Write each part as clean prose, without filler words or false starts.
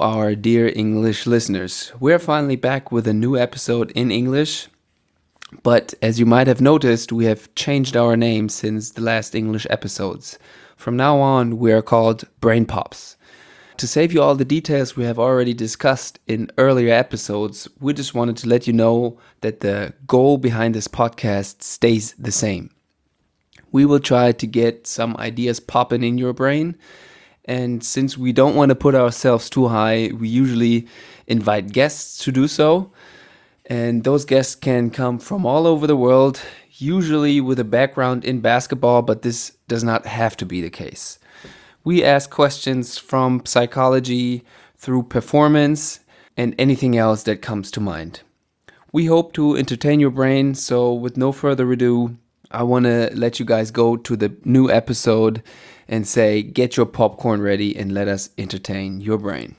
our dear English listeners. We're finally back with a new episode in English, but as you might have noticed, we have changed our name since the last English episodes. From now on, we are called Brain Pops. To save you all the details we have already discussed in earlier episodes, we just wanted to let you know that the goal behind this podcast stays the same. We will try to get some ideas popping in your brain. And since we don't want to put ourselves too high, we usually invite guests to do so. And those guests can come from all over the world, usually with a background in basketball, but this does not have to be the case. We ask questions from psychology through performance and anything else that comes to mind. We hope to entertain your brain, so with no further ado, I want to let you guys go to the new episode and say, get your popcorn ready and let us entertain your brain.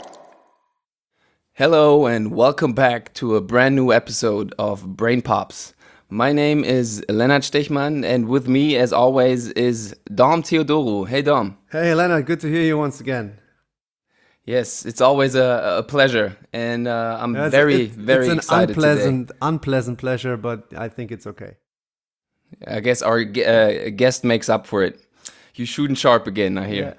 Hello and welcome back to a brand new episode of Brain Pops. My name is Lennart Stechmann, and with me, as always, is Dom Theodorou. Hey, Dom. Hey, Lennart. Good to hear you once again. Yes, it's always a pleasure, and I'm very excited today. It's an unpleasant pleasure, but I think it's okay. I guess our guest makes up for it. You're shooting sharp again, I hear.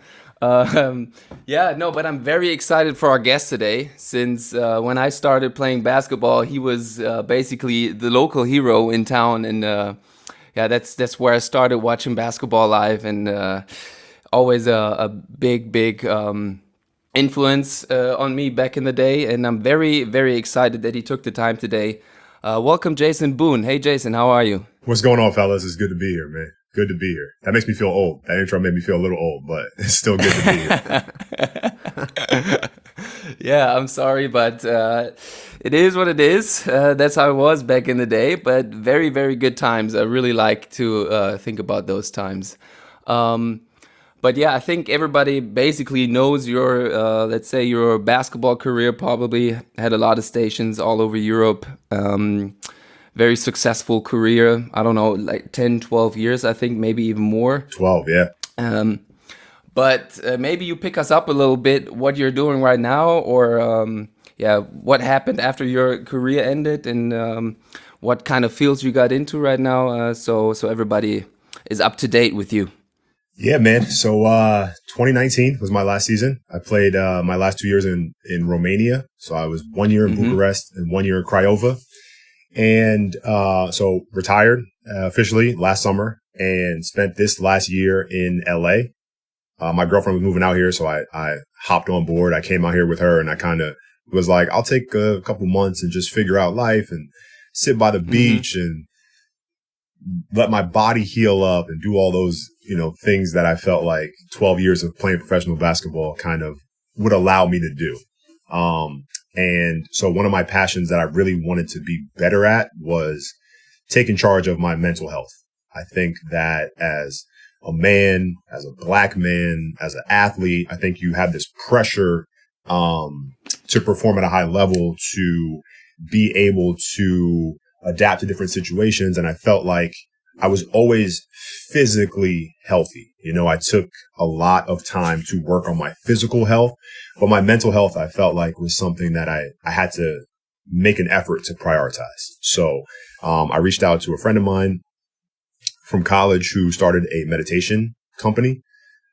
But I'm very excited for our guest today, since when I started playing basketball, he was basically the local hero in town, and that's where I started watching basketball live, and always a big influence on me back in the day, and I'm very, very excited that he took the time today. Welcome, Jason Boone. Hey, Jason, how are you? What's going on, fellas? It's good to be here, man. Good to be here. That makes me feel old. That intro made me feel a little old, but it's still good to be here. Yeah, I'm sorry, but it is what it is. That's how it was back in the day, but very, very good times. I really like to think about those times. But yeah, I think everybody basically knows your, let's say, your basketball career. Probably had a lot of stations all over Europe. Very successful career. I don't know, like 10, 12 years, I think, maybe even more. 12, yeah. But maybe you pick us up a little bit, what you're doing right now, or what happened after your career ended, and what kind of fields you got into right now, so everybody is up to date with you. Yeah, man. So 2019 was my last season. I played my last 2 years in Romania. So I was 1 year in Bucharest and 1 year in Craiova. And so retired officially last summer and spent this last year in LA. My girlfriend was moving out here, so I hopped on board. I came out here with her, and I kind of was like, I'll take a couple months and just figure out life and sit by the beach and let my body heal up and do all those, things that I felt like 12 years of playing professional basketball kind of would allow me to do. And so one of my passions that I really wanted to be better at was taking charge of my mental health. I think that as a man, as a black man, as an athlete, I think you have this pressure to perform at a high level, to be able to adapt to different situations. And I felt like I was always physically healthy. I took a lot of time to work on my physical health, but my mental health, I felt like, was something that I had to make an effort to prioritize. So I reached out to a friend of mine from college who started a meditation company.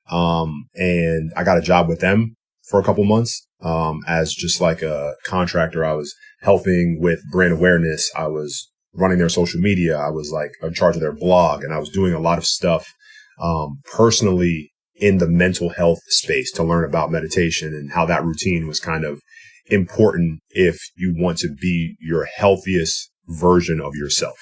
And I got a job with them for a couple months as just like a contractor. I was helping with brand awareness. I was running their social media. I was like in charge of their blog, and I was doing a lot of stuff personally in the mental health space to learn about meditation and how that routine was kind of important if you want to be your healthiest version of yourself.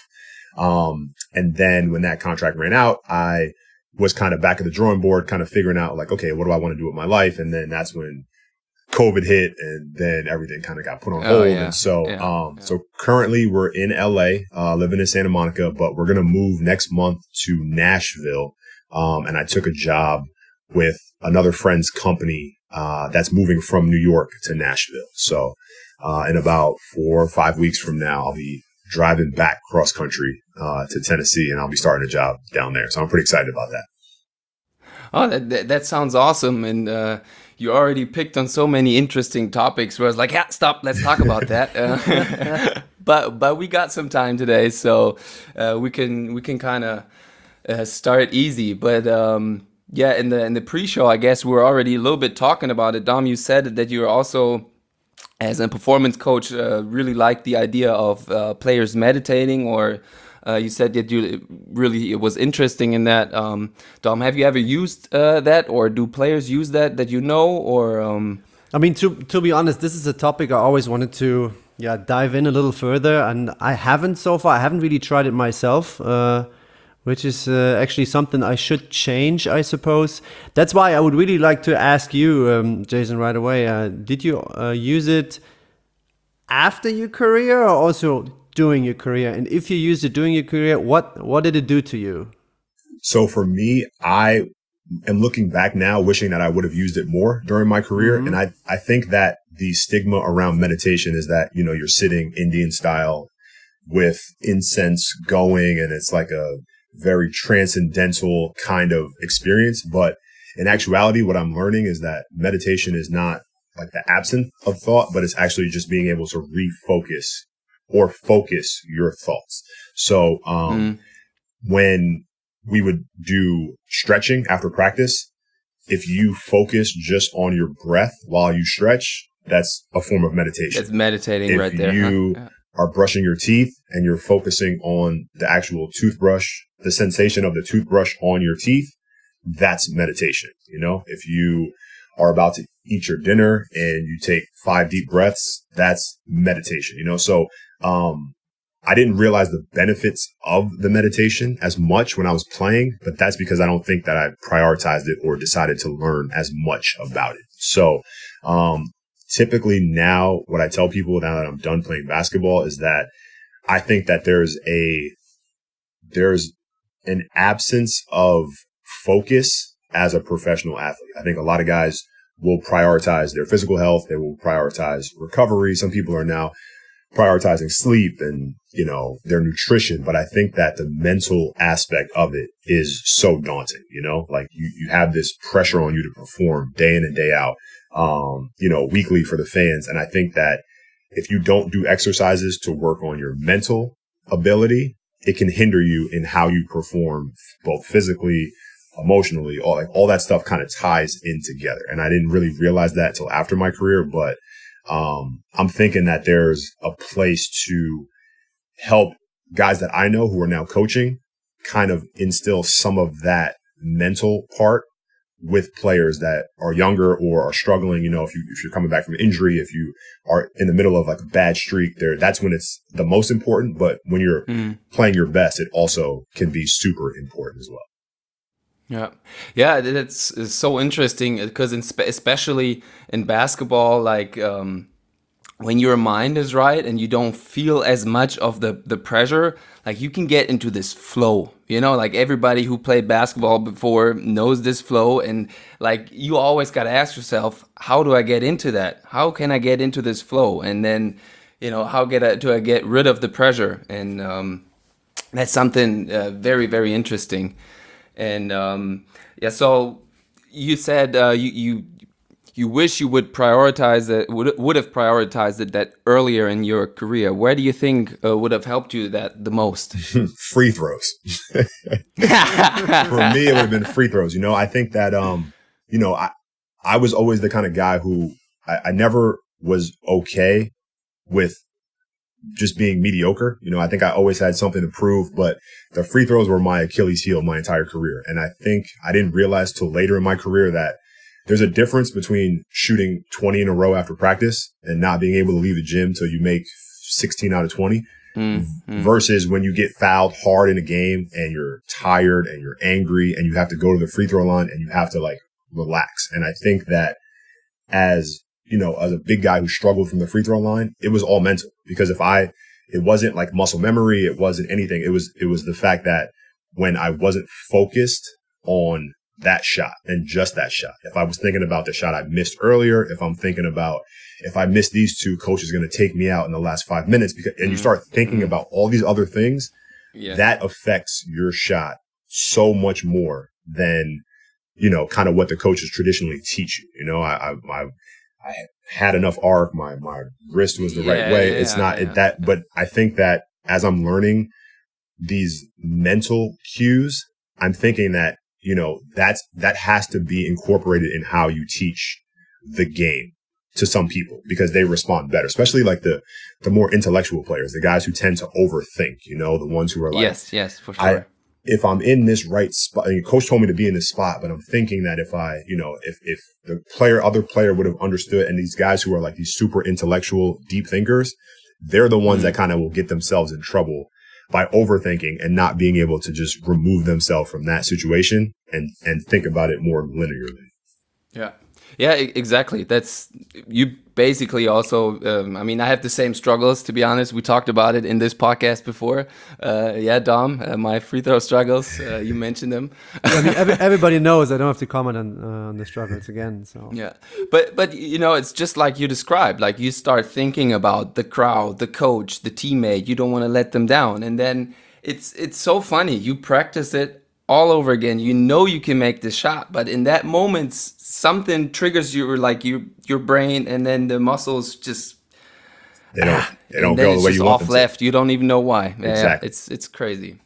And then when that contract ran out, I was kind of back at the drawing board, kind of figuring out like, okay, what do I want to do with my life? And then that's when COVID hit, and then everything kind of got put on hold. And so, so currently we're in LA, living in Santa Monica, but we're going to move next month to Nashville. And I took a job with another friend's company, that's moving from New York to Nashville. So, in about 4 or 5 weeks from now, I'll be driving back cross country, to Tennessee, and I'll be starting a job down there. So I'm pretty excited about that. Oh, that sounds awesome. And you already picked on so many interesting topics where I was like, yeah, stop, let's talk about that. But we got some time today, so we can kind of start easy. But yeah, in the pre-show, I guess we were already a little bit talking about it. Dom, you said that you're also, as a performance coach, really like the idea of players meditating, or you said that you really, it was interesting in that. Dom, have you ever used that, or do players use that you know, or? I mean, to be honest, this is a topic I always wanted to dive in a little further, and I haven't so far. I haven't really tried it myself, which is actually something I should change, I suppose. That's why I would really like to ask you, Jason, right away. Did you use it after your career or also during your career? And if you used it during your career, what did it do to you? So for me, I am looking back now, wishing that I would have used it more during my career. And I think that the stigma around meditation is that, you know, you're sitting Indian style with incense going, and it's like a very transcendental kind of experience. But in actuality, what I'm learning is that meditation is not like the absence of thought, but it's actually just being able to refocus or focus your thoughts. So, when we would do stretching after practice, if you focus just on your breath while you stretch, that's a form of meditation. It's meditating right there. If you are brushing your teeth and you're focusing on the actual toothbrush, the sensation of the toothbrush on your teeth, that's meditation. You know, if you are about to eat your dinner and you take 5 deep breaths, that's meditation, you know? So, I didn't realize the benefits of the meditation as much when I was playing, but that's because I don't think that I prioritized it or decided to learn as much about it. So, typically now what I tell people now that I'm done playing basketball is that I think that there's an absence of focus as a professional athlete. I think a lot of guys will prioritize their physical health. They will prioritize recovery. Some people are now prioritizing sleep and, you know, their nutrition. But I think that the mental aspect of it is so daunting, you know, like you have this pressure on you to perform day in and day out, you know, weekly for the fans. And I think that if you don't do exercises to work on your mental ability, it can hinder you in how you perform both physically, emotionally, all that stuff kind of ties in together. And I didn't really realize that till after my career, but I'm thinking that there's a place to help guys that I know who are now coaching kind of instill some of that mental part with players that are younger or are struggling. You know, if you're coming back from injury, if you are in the middle of like a bad streak there, that's when it's the most important. But when you're playing your best, it also can be super important as well. Yeah, it's so interesting because especially in basketball, like when your mind is right and you don't feel as much of the pressure, like you can get into this flow, you know, like everybody who played basketball before knows this flow. And like you always got to ask yourself, how do I get into that? How can I get into this flow? And then, you know, how do I get rid of the pressure? And that's something very, very interesting. And yeah, so you said you wish you would prioritize it, would have prioritized it that earlier in your career. Where do you think would have helped you that the most? Free throws. For me, it would have been free throws. You know, I think that you know, I was always the kind of guy who I never was okay with just being mediocre. You know, I think I always had something to prove, but the free throws were my Achilles heel my entire career. And I think I didn't realize till later in my career that there's a difference between shooting 20 in a row after practice and not being able to leave the gym till you make 16 out of 20 versus when you get fouled hard in a game and you're tired and you're angry and you have to go to the free throw line and you have to like relax. And I think that as, you know, as a big guy who struggled from the free throw line, it was all mental because it wasn't like muscle memory. It wasn't anything. It was the fact that when I wasn't focused on that shot and just that shot, if I was thinking about the shot I missed earlier, if I'm thinking about if I miss these two, coach is going to take me out in the last 5 minutes and you start thinking about all these other things, that affects your shot so much more than kind of what the coaches traditionally teach you. I had enough arc. My wrist was the right way. It's not that, but I think that as I'm learning these mental cues, I'm thinking that, that has to be incorporated in how you teach the game to some people, because they respond better, especially like the more intellectual players, the guys who tend to overthink, the ones who are like, yes, for sure. If I'm in this right spot, coach told me to be in this spot, but I'm thinking that if if the other player would have understood, and these guys who are like these super intellectual, deep thinkers, they're the ones that kind of will get themselves in trouble by overthinking and not being able to just remove themselves from that situation and think about it more linearly. Yeah, exactly. That's you basically also. I have the same struggles, to be honest. We talked about it in this podcast before. Dom, my free throw struggles. You mentioned them. Everybody knows. I don't have to comment on the struggles again. So yeah, but it's just like you described. Like you start thinking about the crowd, the coach, the teammate. You don't want to let them down, and then it's so funny. You practice it all over again. You can make the shot, but in that moment, something triggers your brain, and then the muscles just they don't go the way you want them to. Left. You don't even know why. Exactly. It's crazy.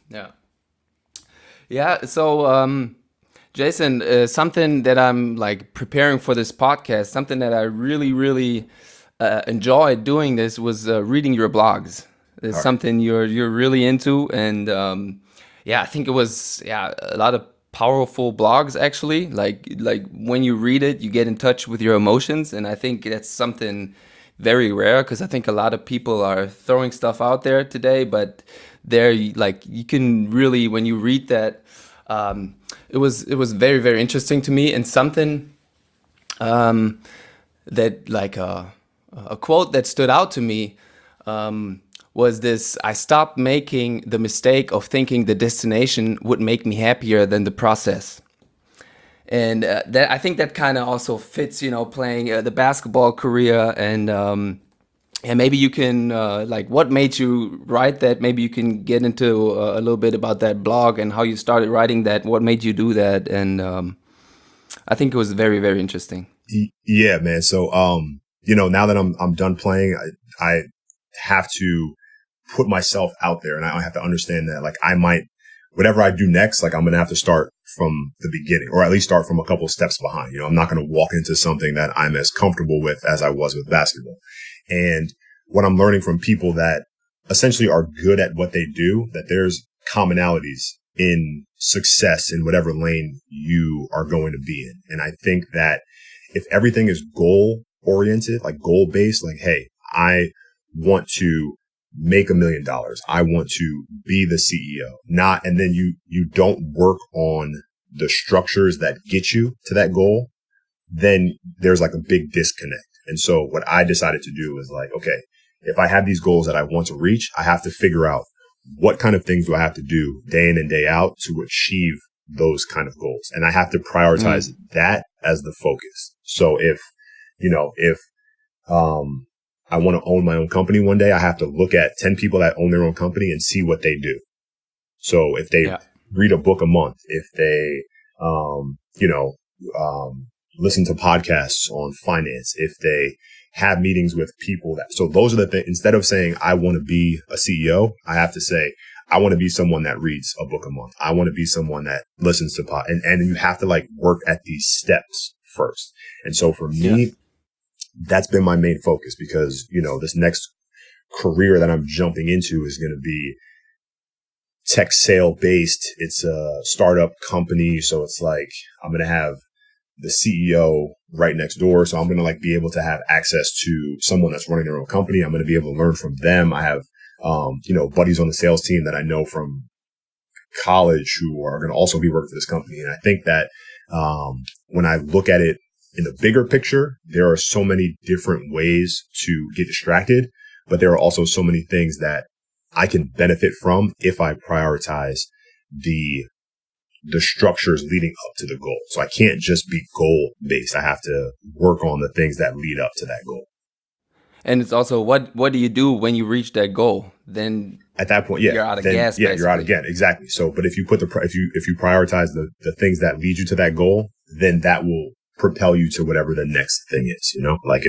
Yeah. So Jason, something that I'm like preparing for this podcast, something that I really, really enjoyed doing this was reading your blogs. It's something you're really into, and I think it was a lot of powerful blogs actually. Like when you read it, you get in touch with your emotions, and I think that's something very rare, because I think a lot of people are throwing stuff out there today, but you can really, when you read that, it was very, very interesting to me, and something that like a quote that stood out to me was this: I stopped making the mistake of thinking the destination would make me happier than the process. And that, I think that kind of also fits, playing the basketball career, and maybe you can what made you write that? Maybe you can get into a little bit about that blog and how you started writing that. What made you do that? And I think it was very, very interesting. Yeah, man. So now that I'm done playing, I have to put myself out there, and I have to understand that whatever I do next, I'm going to have to start from the beginning, or at least start from a couple of steps behind. I'm not going to walk into something that I'm as comfortable with as I was with basketball. And what I'm learning from people that essentially are good at what they do, that there's commonalities in success in whatever lane you are going to be in. And I think that if everything is goal oriented, goal based, hey, I want to make $1 million. I want to be the CEO, and then you don't work on the structures that get you to that goal, then there's a big disconnect. And so what I decided to do was okay, if I have these goals that I want to reach, I have to figure out what kind of things do I have to do day in and day out to achieve those kind of goals. And I have to prioritize that as the focus. So if I want to own my own company one day, I have to look at 10 people that own their own company and see what they do. So if they read a book a month, if they, listen to podcasts on finance, if they have meetings with people so those are the things. Instead of saying, I want to be a CEO, I have to say, I want to be someone that reads a book a month. I want to be someone that listens to and you have to work at these steps first. And so for me, that's been my main focus, because, this next career that I'm jumping into is going to be tech sale based. It's a startup company. So it's I'm going to have the CEO right next door. So I'm going to be able to have access to someone that's running their own company. I'm going to be able to learn from them. I have, buddies on the sales team that I know from college who are going to also be working for this company. And I think that, when I look at it in the bigger picture, there are so many different ways to get distracted, but there are also so many things that I can benefit from if I prioritize the structures leading up to the goal. So I can't just be goal based. I have to work on the things that lead up to that goal. And it's also what do you do when you reach that goal? Then at that point, you're out of gas. Yeah, you're out of gas. Exactly. So, but if you put if you prioritize the things that lead you to that goal, then that will propel you to whatever the next thing is, you know? Like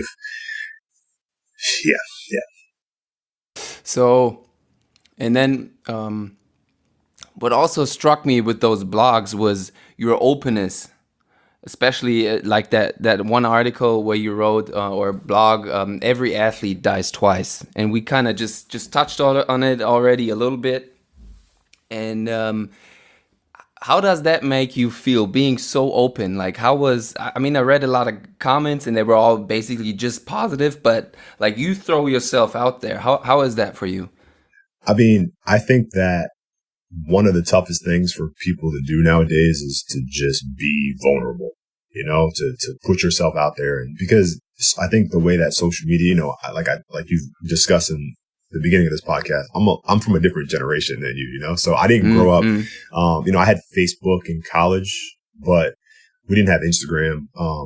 yeah. So, and then what also struck me with those blogs was your openness, especially like that one article where you wrote or blog, every athlete dies twice, and we kind of just touched on it already a little bit. And how does that make you feel being so open? Like, I mean, I read a lot of comments and they were all basically just positive, but like you throw yourself out there. How is that for you? I mean, I think that one of the toughest things for people to do nowadays is to just be vulnerable, you know, to put yourself out there. And because I think the way that social media, you know, like you've discussed in the beginning of this podcast, I'm from a different generation than you know, so I didn't grow up, you know, I had Facebook in college, but we didn't have Instagram.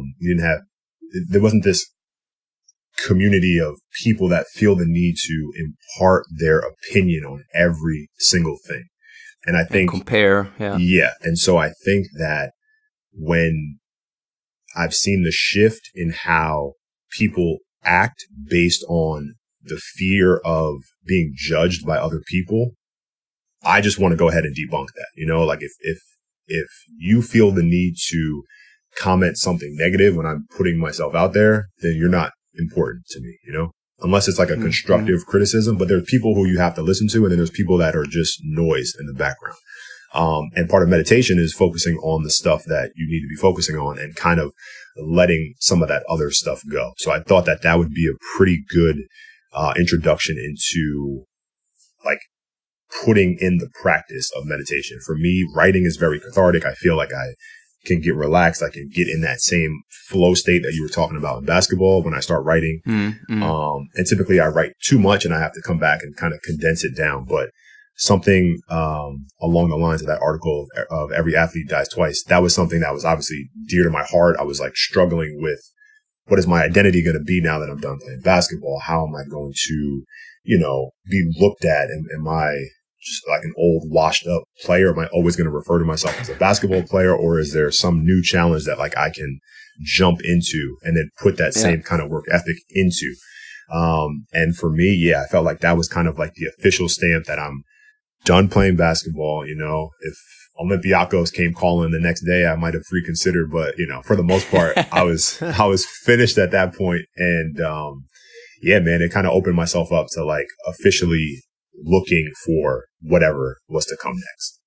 There wasn't this community of people that feel the need to impart their opinion on every single thing. And I think compare. Yeah. And so I think that when I've seen the shift in how people act based on the fear of being judged by other people, I just want to go ahead and debunk that. You know, like if you feel the need to comment something negative when I'm putting myself out there, then you're not important to me, you know, unless it's like a constructive criticism. But there's people who you have to listen to, and then there's people that are just noise in the background. And part of meditation is focusing on the stuff that you need to be focusing on and kind of letting some of that other stuff go. So I thought that would be a pretty good introduction into like putting in the practice of meditation. For me, writing is very cathartic. I feel like I can get relaxed. I can get in that same flow state that you were talking about in basketball when I start writing. And typically I write too much and I have to come back and kind of condense it down. But something along the lines of that article of every athlete dies twice, that was something that was obviously dear to my heart. I was like struggling with, what is my identity going to be now that I'm done playing basketball? How am I going to, you know, be looked at? And am I just like an old washed up player? Am I always going to refer to myself as a basketball player? Or is there some new challenge that like I can jump into and then put that same kind of work ethic into? And for me, yeah, I felt like that was kind of like the official stamp that I'm done playing basketball. You know, if Olympiacos came calling the next day, I might have reconsidered, but you know, for the most part, I was finished at that point. And, yeah, man, it kind of opened myself up to like officially looking for whatever was to come next.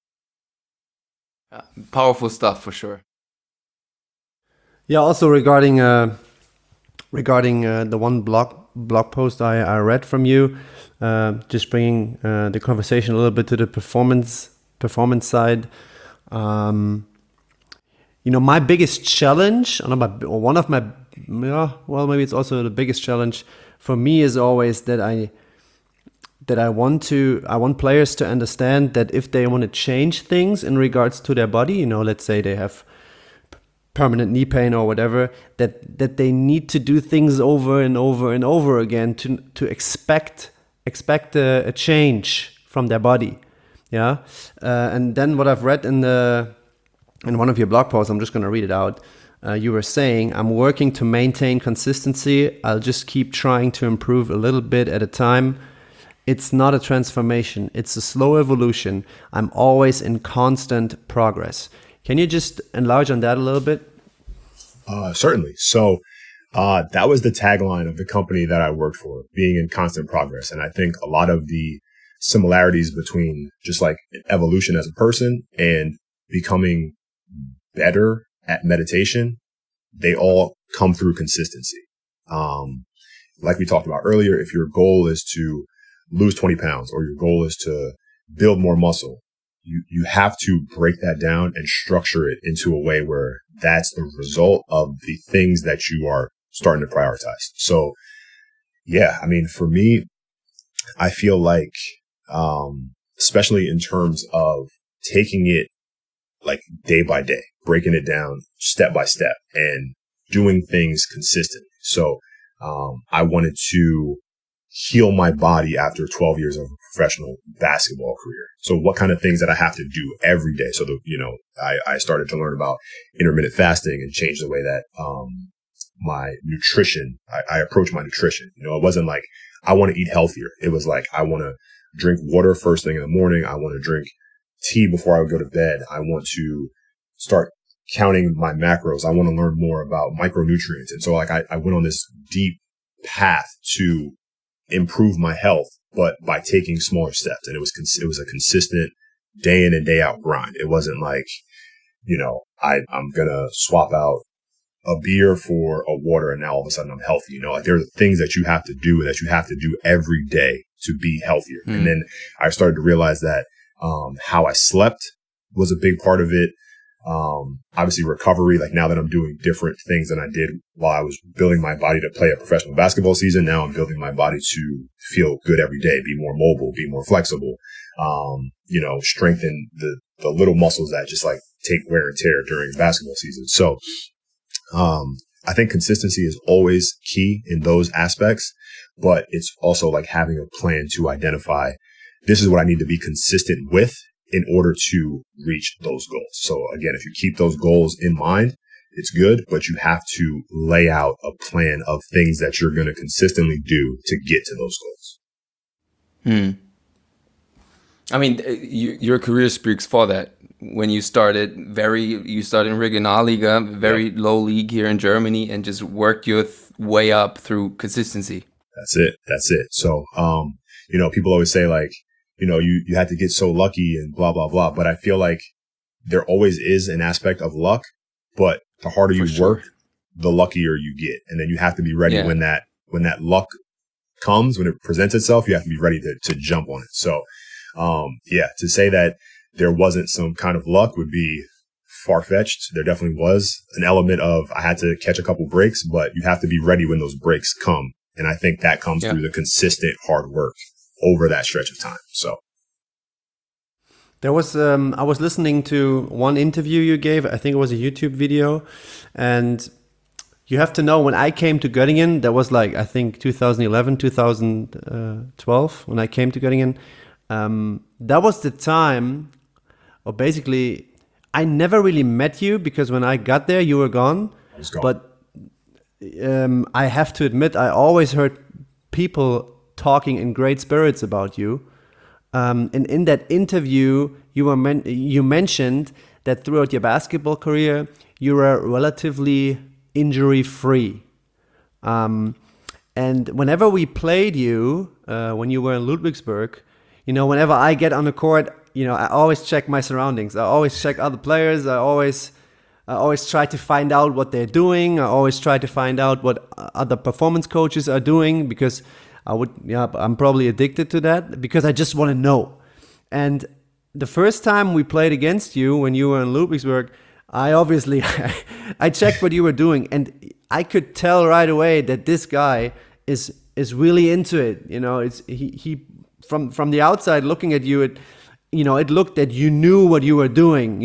Powerful stuff for sure. Yeah. Also regarding the one blog post I read from you, just bringing the conversation a little bit to the performance side. You know, my biggest challenge, maybe it's also the biggest challenge for me is always that I want players to understand that if they want to change things in regards to their body, you know, let's say they have permanent knee pain or whatever, that they need to do things over and over and over again to expect a change from their body. Yeah. And then what I've read in one of your blog posts, I'm just going to read it out. You were saying, I'm working to maintain consistency. I'll just keep trying to improve a little bit at a time. It's not a transformation. It's a slow evolution. I'm always in constant progress. Can you just enlarge on that a little bit? Certainly. So that was the tagline of the company that I worked for, being in constant progress. And I think a lot of the similarities between just like evolution as a person and becoming better at meditation, they all come through consistency. Like we talked about earlier, if your goal is to lose 20 pounds or your goal is to build more muscle, you have to break that down and structure it into a way where that's the result of the things that you are starting to prioritize. So yeah, I mean, for me, I feel like, especially in terms of taking it like day by day, breaking it down step by step and doing things consistently. So, I wanted to heal my body after 12 years of a professional basketball career. So what kind of things that I have to do every day? So I started to learn about intermittent fasting and change the way that, my nutrition, I approach my nutrition. It wasn't like I want to eat healthier. It was like, I want to drink water first thing in the morning. I want to drink tea before I would go to bed. I want to start counting my macros. I want to learn more about micronutrients. And so like I went on this deep path to improve my health, but by taking smaller steps. And it was a consistent day in and day out grind. It wasn't like, I'm going to swap out a beer for a water and now all of a sudden I'm healthy. Like there are things that you have to do every day to be healthier. And then I started to realize that, how I slept was a big part of it. Obviously recovery, like now that I'm doing different things than I did while I was building my body to play a professional basketball season. Now I'm building my body to feel good every day, be more mobile, be more flexible, strengthen the little muscles that just like take wear and tear during basketball season. So, I think consistency is always key in those aspects, but it's also like having a plan to identify this is what I need to be consistent with in order to reach those goals. So again, if you keep those goals in mind, it's good, but you have to lay out a plan of things that you're going to consistently do to get to those goals. I mean, your career speaks for that. When you started in Regionalliga, very low league here in Germany, and just worked your way up through consistency. That's it. So, people always say like, you had to get so lucky and blah, blah, blah. But I feel like there always is an aspect of luck, but the harder you work, the luckier you get. And then you have to be ready when that luck comes, when it presents itself, you have to be ready to jump on it. So, to say that there wasn't some kind of luck would be far-fetched. There definitely was an element of I had to catch a couple breaks, but you have to be ready when those breaks come. And I think that comes through the consistent hard work over that stretch of time. So there was, I was listening to one interview you gave. I think it was a YouTube video. And you have to know, when I came to Göttingen, that was like, I think 2011, 2012, when I came to Göttingen, that was the time, or basically, I never really met you because when I got there, you were gone. I was gone. But I have to admit, I always heard people talking in great spirits about you. And in that interview, you mentioned that throughout your basketball career, you were relatively injury-free. And whenever we played you, when you were in Ludwigsburg, whenever I get on the court, I always check my surroundings. I always check other players. I always try to find out what they're doing. I always try to find out what other performance coaches are doing, because I'm probably addicted to that, because I just want to know. And the first time we played against you, when you were in Ludwigsburg, I checked what you were doing, and I could tell right away that this guy is really into it. He from the outside looking at you, it looked that you knew what you were doing.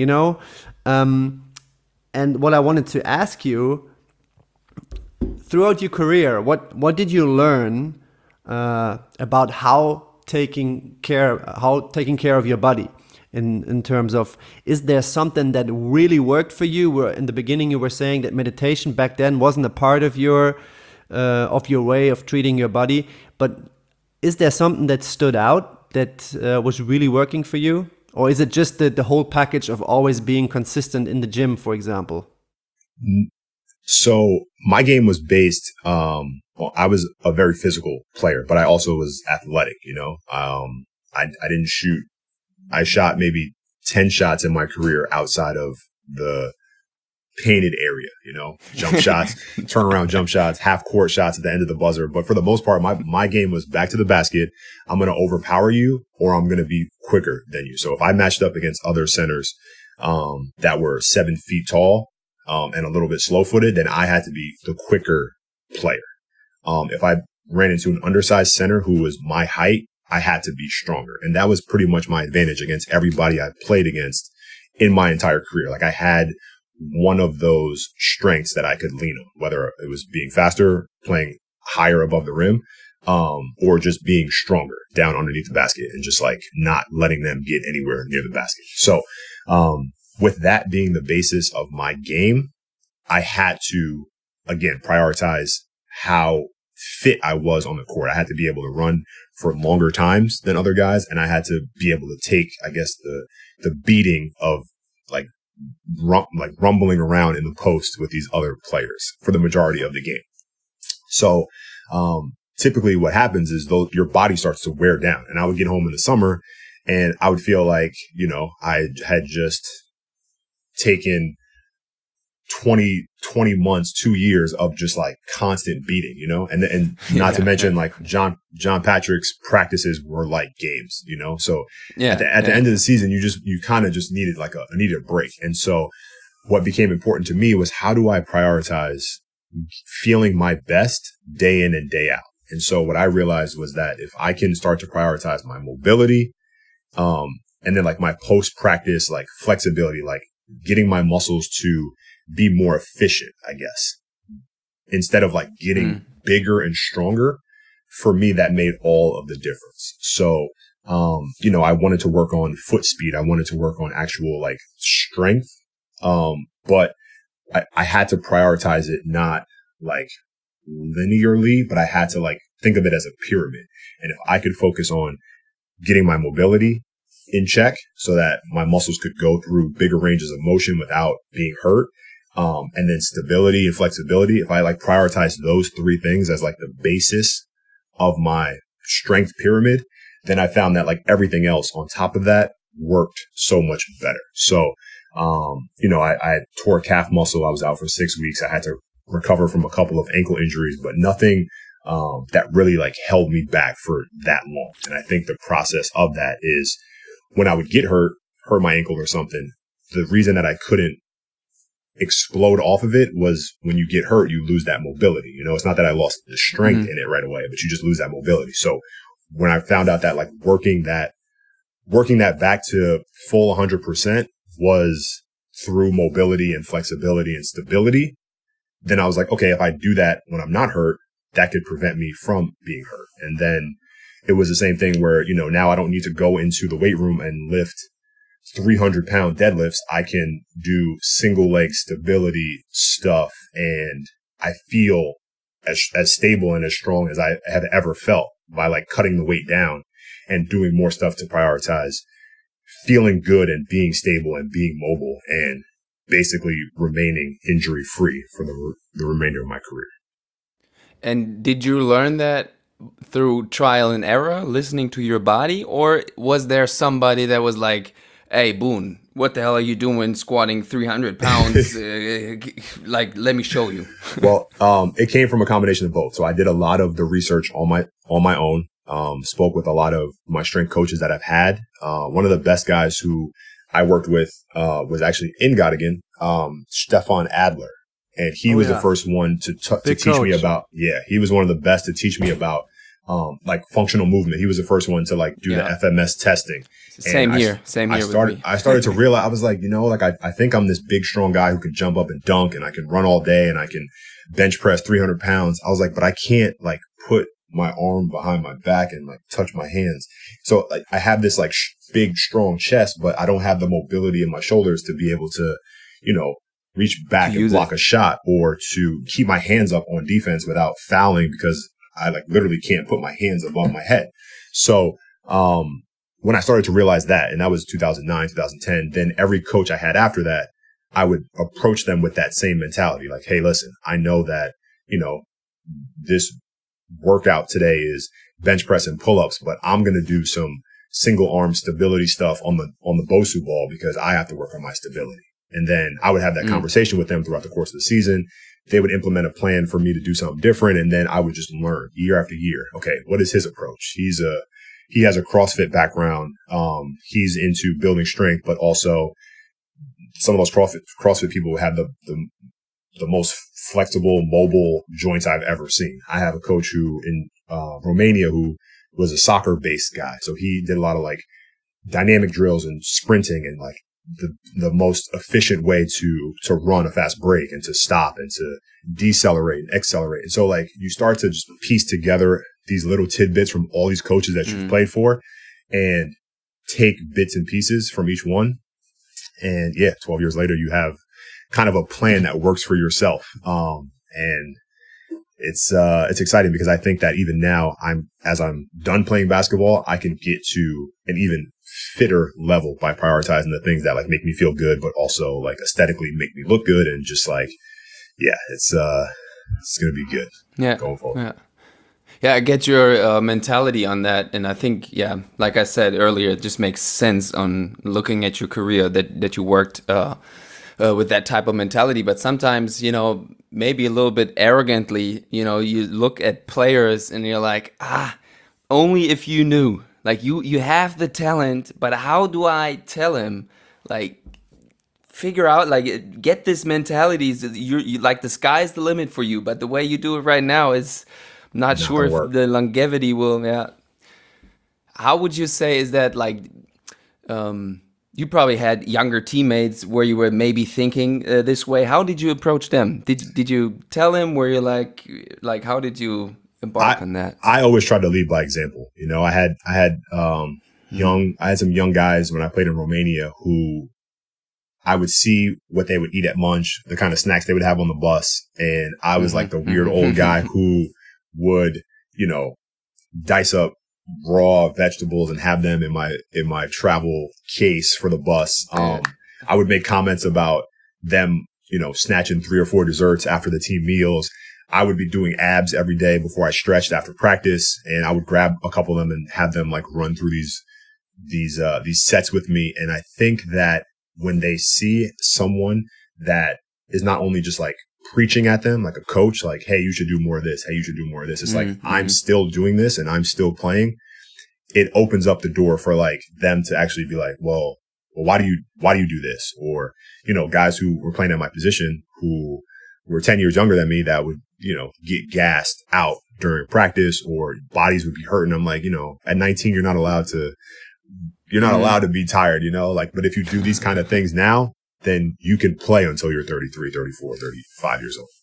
And what I wanted to ask you, throughout your career, what did you learn about how taking care of your body, in terms of, is there something that really worked for you? Where in the beginning you were saying that meditation back then wasn't a part of your way of treating your body, but is there something that stood out that was really working for you? Or is it just the whole package of always being consistent in the gym, for example? So my game was based, I was a very physical player, but I also was athletic, I didn't shoot. I shot maybe 10 shots in my career outside of the painted area, jump shots, turnaround jump shots, half court shots at the end of the buzzer. But for the most part, my game was back to the basket. I'm going to overpower you, or I'm going to be quicker than you. So if I matched up against other centers, that were 7 feet tall, and a little bit slow footed, then I had to be the quicker player. If I ran into an undersized center who was my height, I had to be stronger. And that was pretty much my advantage against everybody I played against in my entire career. Like I had one of those strengths that I could lean on, whether it was being faster, playing higher above the rim. or just being stronger down underneath the basket and just like not letting them get anywhere near the basket. So, with that being the basis of my game, I had to, again, prioritize how fit I was on the court. I had to be able to run for longer times than other guys. And I had to be able to take, I guess, the beating of like, rumbling around in the post with these other players for the majority of the game. So, typically what happens is your body starts to wear down, and I would get home in the summer and I would feel like, I had just taken 20 months, 2 years of just like constant beating, and not to mention like John Patrick's practices were like games, so at the end of the season, you kind of just needed a break. And so what became important to me was, how do I prioritize feeling my best day in and day out? And so what I realized was that if I can start to prioritize my mobility, and then like my post practice, like flexibility, like getting my muscles to be more efficient, I guess, instead of like getting bigger and stronger, for me, that made all of the difference. So, I wanted to work on foot speed. I wanted to work on actual like strength. But I had to prioritize it, not like linearly, but I had to like think of it as a pyramid. And if I could focus on getting my mobility in check so that my muscles could go through bigger ranges of motion without being hurt, and then stability and flexibility, if I like prioritize those three things as like the basis of my strength pyramid, then I found that like everything else on top of that worked so much better. So, I tore a calf muscle. I was out for 6 weeks. I had to recover from a couple of ankle injuries, but nothing that really like held me back for that long. And I think the process of that is, when I would get hurt my ankle or something, the reason that I couldn't explode off of it was, when you get hurt, you lose that mobility. It's not that I lost the strength in it right away, but you just lose that mobility. So when I found out that like working that back to full 100% was through mobility and flexibility and stability, then I was like, okay, if I do that when I'm not hurt, that could prevent me from being hurt. And then it was the same thing where, now I don't need to go into the weight room and lift 300-pound deadlifts. I can do single leg stability stuff, and I feel as stable and as strong as I have ever felt by like cutting the weight down and doing more stuff to prioritize feeling good and being stable and being mobile and basically remaining injury free for the remainder of my career. And did you learn that through trial and error, listening to your body, or was there somebody that was like, "Hey, Boone, what the hell are you doing squatting 300 pounds? Like, let me show you." Well, it came from a combination of both. So I did a lot of the research on my own. Spoke with a lot of my strength coaches that I've had. One of the best guys who I worked with was actually in Göttingen, Stefan Adler. And he was the first one to teach me about, he was one of the best to teach me about, like functional movement. He was the first one to like do the FMS testing. Same here with me. I started to realize, I was like, I think I'm this big, strong guy who can jump up and dunk, and I can run all day, and I can bench press 300 pounds. I was like, but I can't like put my arm behind my back and like touch my hands. So like I have this like big, strong chest, but I don't have the mobility in my shoulders to be able to, reach back and block a shot, or to keep my hands up on defense without fouling, because I like literally can't put my hands above my head. So, when I started to realize that, and that was 2009, 2010, then every coach I had after that, I would approach them with that same mentality. Like, hey, listen, I know that, this workout today is bench press and pull-ups, but I'm going to do some single arm stability stuff on the Bosu ball because I have to work on my stability. And then I would have that conversation with them throughout the course of the season. They would implement a plan for me to do something different. And then I would just learn year after year. Okay, what is his approach? He has a CrossFit background. He's into building strength, but also some of those CrossFit people have the most flexible, mobile joints I've ever seen. I have a coach who in Romania who was a soccer based guy. So he did a lot of like dynamic drills and sprinting and like the most efficient way to run a fast break and to stop and to decelerate and accelerate. And so like you start to just piece together these little tidbits from all these coaches that you've played for and take bits and pieces from each one. And yeah, 12 years later, you have kind of a plan that works for yourself. And it's exciting because I think that even now as I'm done playing basketball, I can get to an even fitter level by prioritizing the things that like make me feel good, but also like aesthetically make me look good. And just like, yeah, it's going to be good. Yeah. Going forward. Yeah. Yeah, I get your mentality on that, and I think, yeah, like I said earlier, it just makes sense on looking at your career that you worked with that type of mentality. But sometimes, you know, maybe a little bit arrogantly, you know, you look at players and you're like, only if you knew, like you have the talent, but how do I tell him, like, figure out, like, get this mentality. You like the sky's the limit for you, but the way you do it right now is. Not sure if the longevity will. Yeah. How would you say is that like? You probably had younger teammates where you were maybe thinking this way. How did you approach them? Did you tell them? Were you like how did you embark on that? I always tried to lead by example. You know, I had some young guys when I played in Romania who I would see what they would eat at lunch, the kind of snacks they would have on the bus, and I was like the weird old guy who would, you know, dice up raw vegetables and have them in my travel case for the bus. I would make comments about them, you know, snatching 3 or 4 desserts after the team meals. I would be doing abs every day before I stretched after practice, and I would grab a couple of them and have them like run through these sets with me. And I think that when they see someone that is not only just like preaching at them like a coach, like, hey, you should do more of this. Hey, you should do more of this. It's like, I'm still doing this and I'm still playing. It opens up the door for like them to actually be like, well, why do you do this? Or, you know, guys who were playing at my position who were 10 years younger than me that would, you know, get gassed out during practice or bodies would be hurting. I'm like, you know, at 19, you're not allowed to be tired, you know, like, but if you do these kind of things now, then you can play until you're 33, 34, 35 years old.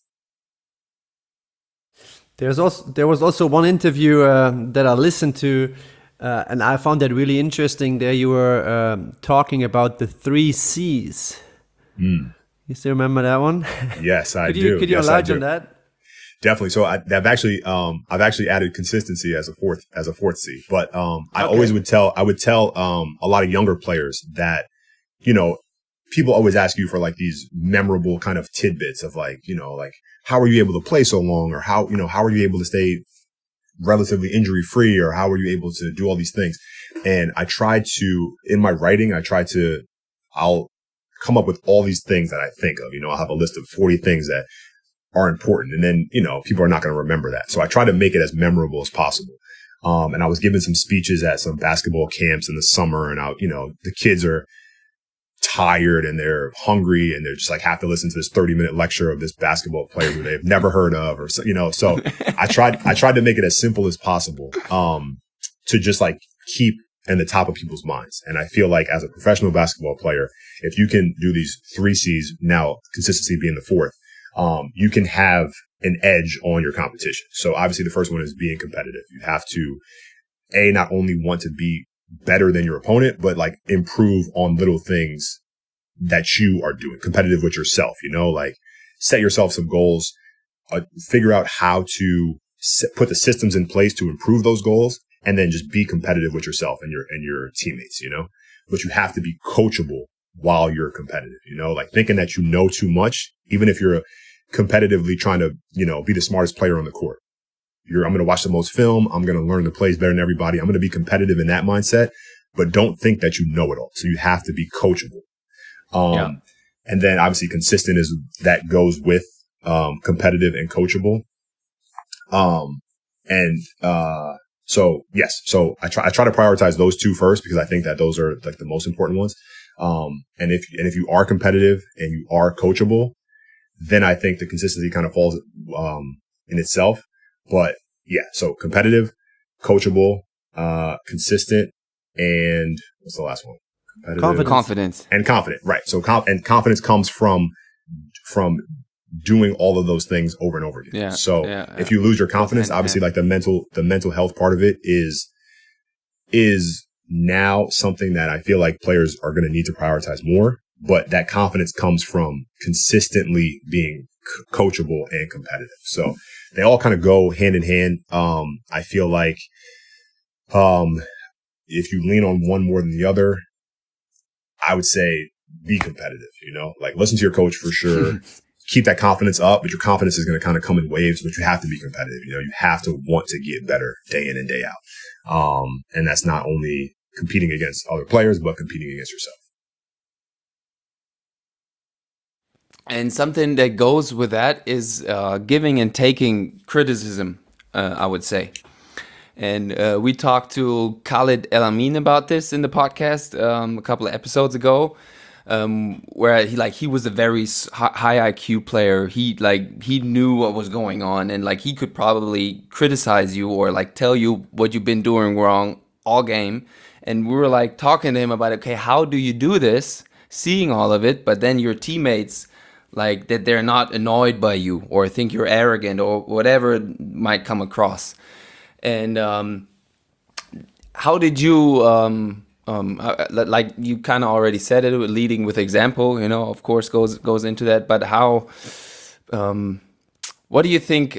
There was also one interview that I listened to, and I found that really interesting. There you were talking about the 3 C's. You still remember that one? Yes, I do. Could you enlarge on that? Definitely. So I've actually added consistency as a fourth C. But I would tell a lot of younger players that, you know, people always ask you for like these memorable kind of tidbits of like, you know, like, how are you able to play so long? Or how are you able to stay relatively injury free? Or how are you able to do all these things? And I try to, in my writing, I'll come up with all these things that I think of. You know, I'll have a list of 40 things that are important. And then, you know, people are not going to remember that. So I try to make it as memorable as possible. And I was giving some speeches at some basketball camps in the summer, and the kids are tired and they're hungry and they're just like have to listen to this 30-minute lecture of this basketball player who they've never heard of, or so, you know. So I tried to make it as simple as possible, to just like keep in the top of people's minds. And I feel like as a professional basketball player, if you can do these 3 C's, now consistency being the 4th, you can have an edge on your competition. So obviously the first one is being competitive. You have to not only want to be better than your opponent, but like improve on little things that you are doing, competitive with yourself, you know, like set yourself some goals, figure out how to put the systems in place to improve those goals, and then just be competitive with yourself and your teammates, you know. But you have to be coachable while you're competitive, you know, like thinking that you know too much, even if you're competitively trying to, you know, be the smartest player on the court. I'm going to watch the most film. I'm going to learn the plays better than everybody. I'm going to be competitive in that mindset, but don't think that you know it all. So you have to be coachable. And then obviously consistent that goes with, competitive and coachable. So yes, so I try to prioritize those 2 first, because I think that those are like the most important ones. And if you are competitive and you are coachable, then I think the consistency kind of falls, in itself. But yeah, so competitive, coachable, consistent, and what's the last one? competitive, Confidence. and confident. Right. So and confidence comes from doing all of those things over and over again. Yeah. So Yeah. if you lose your confidence, hand in obviously hand. like the mental health part of it is now something that I feel like players are going to need to prioritize more. But that confidence comes from consistently being coachable and competitive. So they all kind of go hand in hand. I feel like if you lean on one more than the other, I would say be competitive, like listen to your coach for sure. Keep that confidence up, but your confidence is going to kind of come in waves, but you have to be competitive. You have to want to get better day in and day out. And that's not only competing against other players, but competing against yourself. And something that goes with that is giving and taking criticism, I would say. And we talked to Khalid El Amin about this in the podcast a couple of episodes ago, where he was a very high IQ player. He knew what was going on, and he could probably criticize you or tell you what you've been doing wrong all game. And we were talking to him about, okay, how do you do this, seeing all of it, but then your teammates that they're not annoyed by you or think you're arrogant or whatever it might come across. And how did you, you kind of already said it, leading with example, of course goes into that, but how, what do you think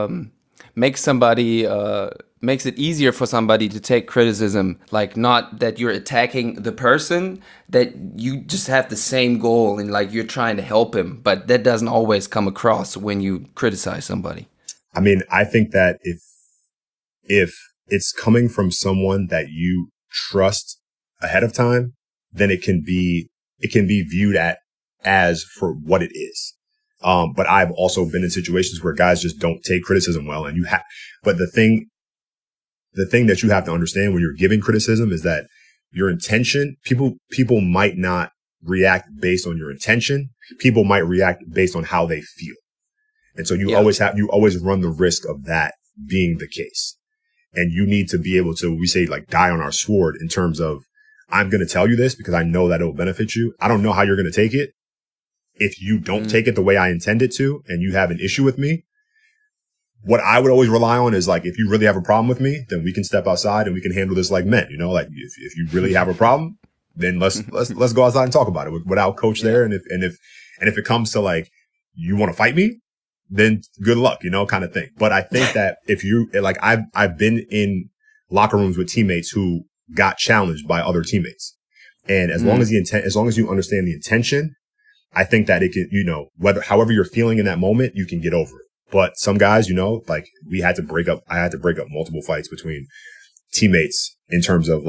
makes it easier for somebody to take criticism, not that you're attacking the person, that you just have the same goal and you're trying to help him, but that doesn't always come across when you criticize somebody? I mean, I think that if it's coming from someone that you trust ahead of time, then it can be viewed as for what it is. But I've also been in situations where guys just don't take criticism well, and but the thing that you have to understand when you're giving criticism is that your intention, people might not react based on your intention. People might react based on how they feel. And so you always run the risk of that being the case. And you need to be able to, we say die on our sword in terms of, I'm going to tell you this because I know that it will benefit you. I don't know how you're going to take it. If you don't take it the way I intend it to, and you have an issue with me, what I would always rely on is if you really have a problem with me, then we can step outside and we can handle this like men, if you really have a problem, then let's go outside and talk about it without coach there. And if it comes to you want to fight me, then good luck, kind of thing. But I think that if you I've been in locker rooms with teammates who got challenged by other teammates. And as long as you understand the intention, I think that it can, however you're feeling in that moment, you can get over it. But some guys, I had to break up multiple fights between teammates in terms of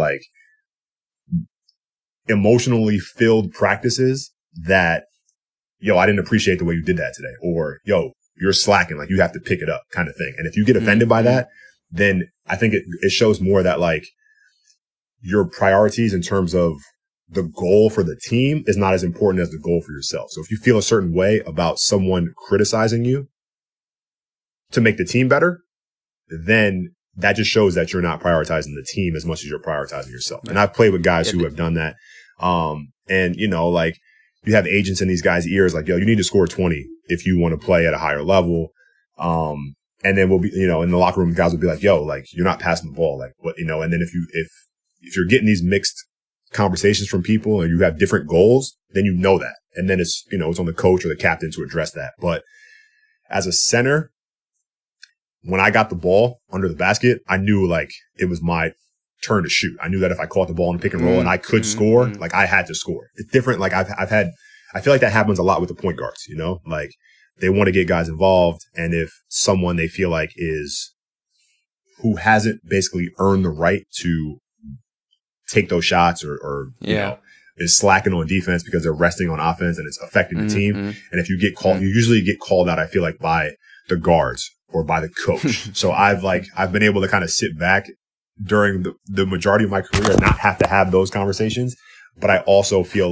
emotionally filled practices that, I didn't appreciate the way you did that today, or you're slacking, you have to pick it up kind of thing. And if you get offended by that, then I think it shows more that your priorities in terms of the goal for the team is not as important as the goal for yourself. So if you feel a certain way about someone criticizing you to make the team better, then that just shows that you're not prioritizing the team as much as you're prioritizing yourself. And I've played with guys who have done that. And you have agents in these guys' ears you need to score 20 if you want to play at a higher level. And then we'll be, in the locker room, guys will be you're not passing the ball. What, and then if you're getting these mixed conversations from people and you have different goals, then that. And then it's, it's on the coach or the captain to address that. But as a center, when I got the ball under the basket, I knew it was my turn to shoot. I knew that if I caught the ball in the pick and roll and I could score, I had to score. It's different. I feel like that happens a lot with the point guards, they want to get guys involved. And if someone they feel who hasn't basically earned the right to take those shots or is slacking on defense because they're resting on offense and it's affecting the team. And if you get called, you usually get called out, I feel by the guards or by the coach. So I've been able to kind of sit back during the majority of my career and not have to have those conversations. But I also feel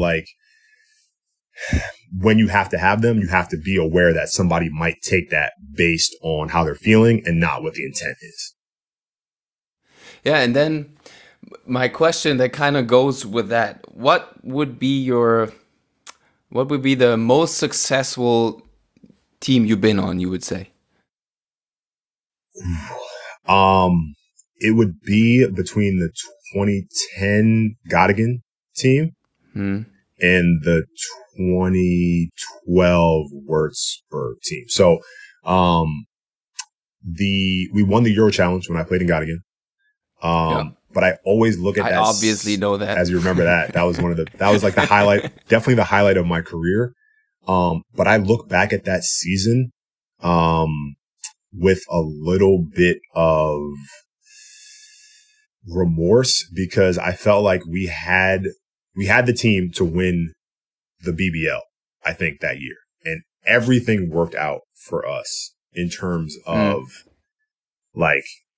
when you have to have them, you have to be aware that somebody might take that based on how they're feeling and not what the intent is. Yeah. And then My question that kind of goes with that. What would be the most successful team you've been on, you would say? It would be between the 2010 Göttingen team Hmm. and the 2012 Würzburg team. So, we won the Euro Challenge when I played in Göttingen. Yeah. But I always look at I that. obviously know that. As you remember that was that was like the highlight, definitely the highlight of my career. But I look back at that season, with a little bit of remorse because I felt like we had the team to win the BBL, I think, that year. And everything worked out for us in terms of like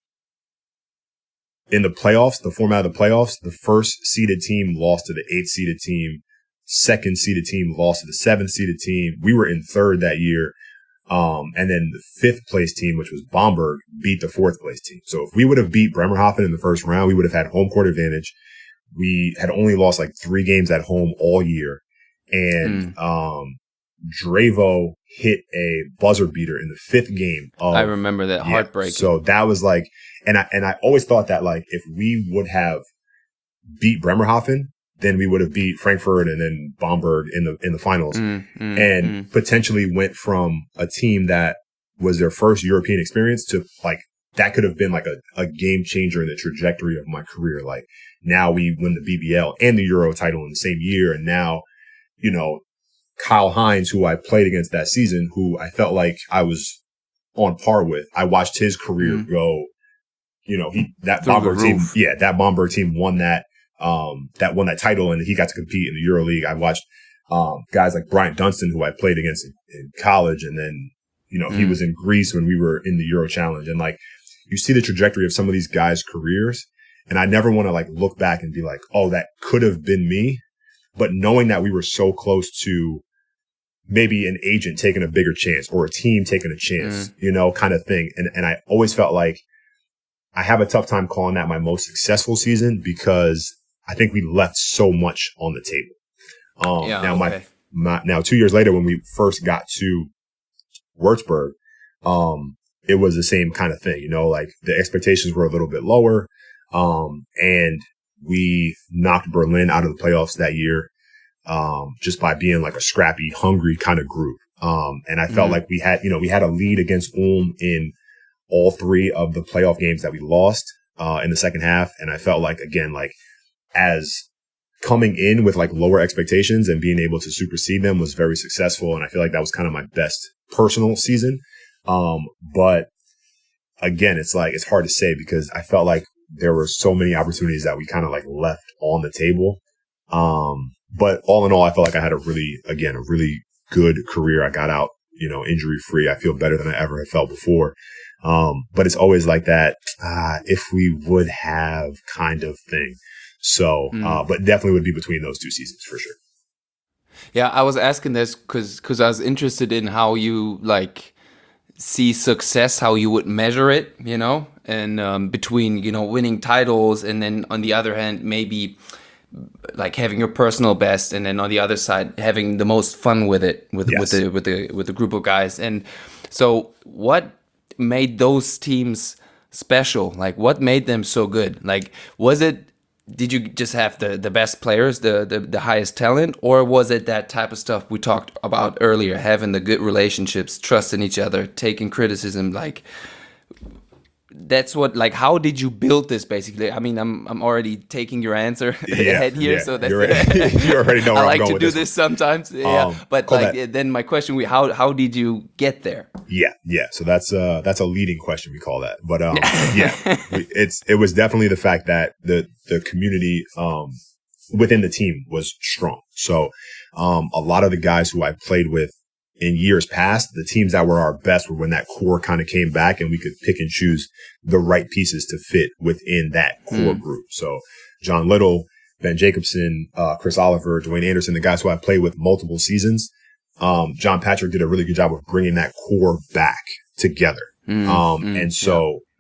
in the playoffs, the format of the playoffs, the first seeded team lost to the 8th seeded team. Second seeded team lost to the 7th seeded team. We were in third that year. And then the 5th place team, which was Bamberg, beat the 4th place team. So if we would have beat Bremerhaven in the first round, we would have had home court advantage. We had only lost like 3 games at home all year. And, Dravo hit a buzzer beater in the 5th game. I remember that, heartbreaking. So that was like, and I always thought that like if we would have beat Bremerhaven, then we would have beat Frankfurt and then Bamberg in the finals, and potentially went from a team that was their first European experience to like that could have been like a game changer in the trajectory of my career. Like now we win the BBL and the Euro title in the same year, and now Kyle Hines, who I played against that season, who I felt like I was on par with. I watched his career go. That Bamberg team, that Bamberg team won that won that title, and he got to compete in the EuroLeague. I watched guys like Bryant Dunston, who I played against in college, and then he was in Greece when we were in the Euro Challenge, and like you see the trajectory of some of these guys' careers, and I never want to like look back and be like, oh, that could have been me, but knowing that we were so close to maybe an agent taking a bigger chance or a team taking a chance, kind of thing, and I always felt like I have a tough time calling that my most successful season because I think we left so much on the table. Now 2 years later, when we first got to Würzburg, it was the same kind of thing, like the expectations were a little bit lower. And we knocked Berlin out of the playoffs that year, just by being like a scrappy, hungry kind of group. And I felt like we had a lead against Ulm in all 3 of the playoff games that we lost, in the second half. And I felt like, again, like as coming in with like lower expectations and being able to supersede them was very successful. And I feel like that was kind of my best personal season. But again, it's hard to say because I felt like there were so many opportunities that we kind of like left on the table. But all in all, I felt like I had a really good career. I got out, injury free. I feel better than I ever had felt before. But it's always like that, if we would have kind of thing. So, but definitely would be between those 2 seasons for sure. Yeah, I was asking this because I was interested in how you like see success, how you would measure it, and between, winning titles and then on the other hand, maybe like having your personal best, and then on the other side, having the most fun with it, with the group of guys. And so what made those teams special? Like what made them so good? Like did you just have the best players, the highest talent, or was it that type of stuff we talked about earlier, having the good relationships, trusting each other, taking criticism? Like that's what, like, how did you build this basically? I mean, I'm already taking your answer ahead here, so that's you already know where I I'm like going to with do this this sometimes, but like then my question, how did you get there? So that's a leading question, we call that, but it was definitely the fact that the community within the team was strong. So a lot of the guys who I played with in years past, the teams that were our best were when that core kind of came back and we could pick and choose the right pieces to fit within that core group. So John Little, Ben Jacobson, Chris Oliver, Dwayne Anderson, the guys who I played with multiple seasons. John Patrick did a really good job of bringing that core back together. And so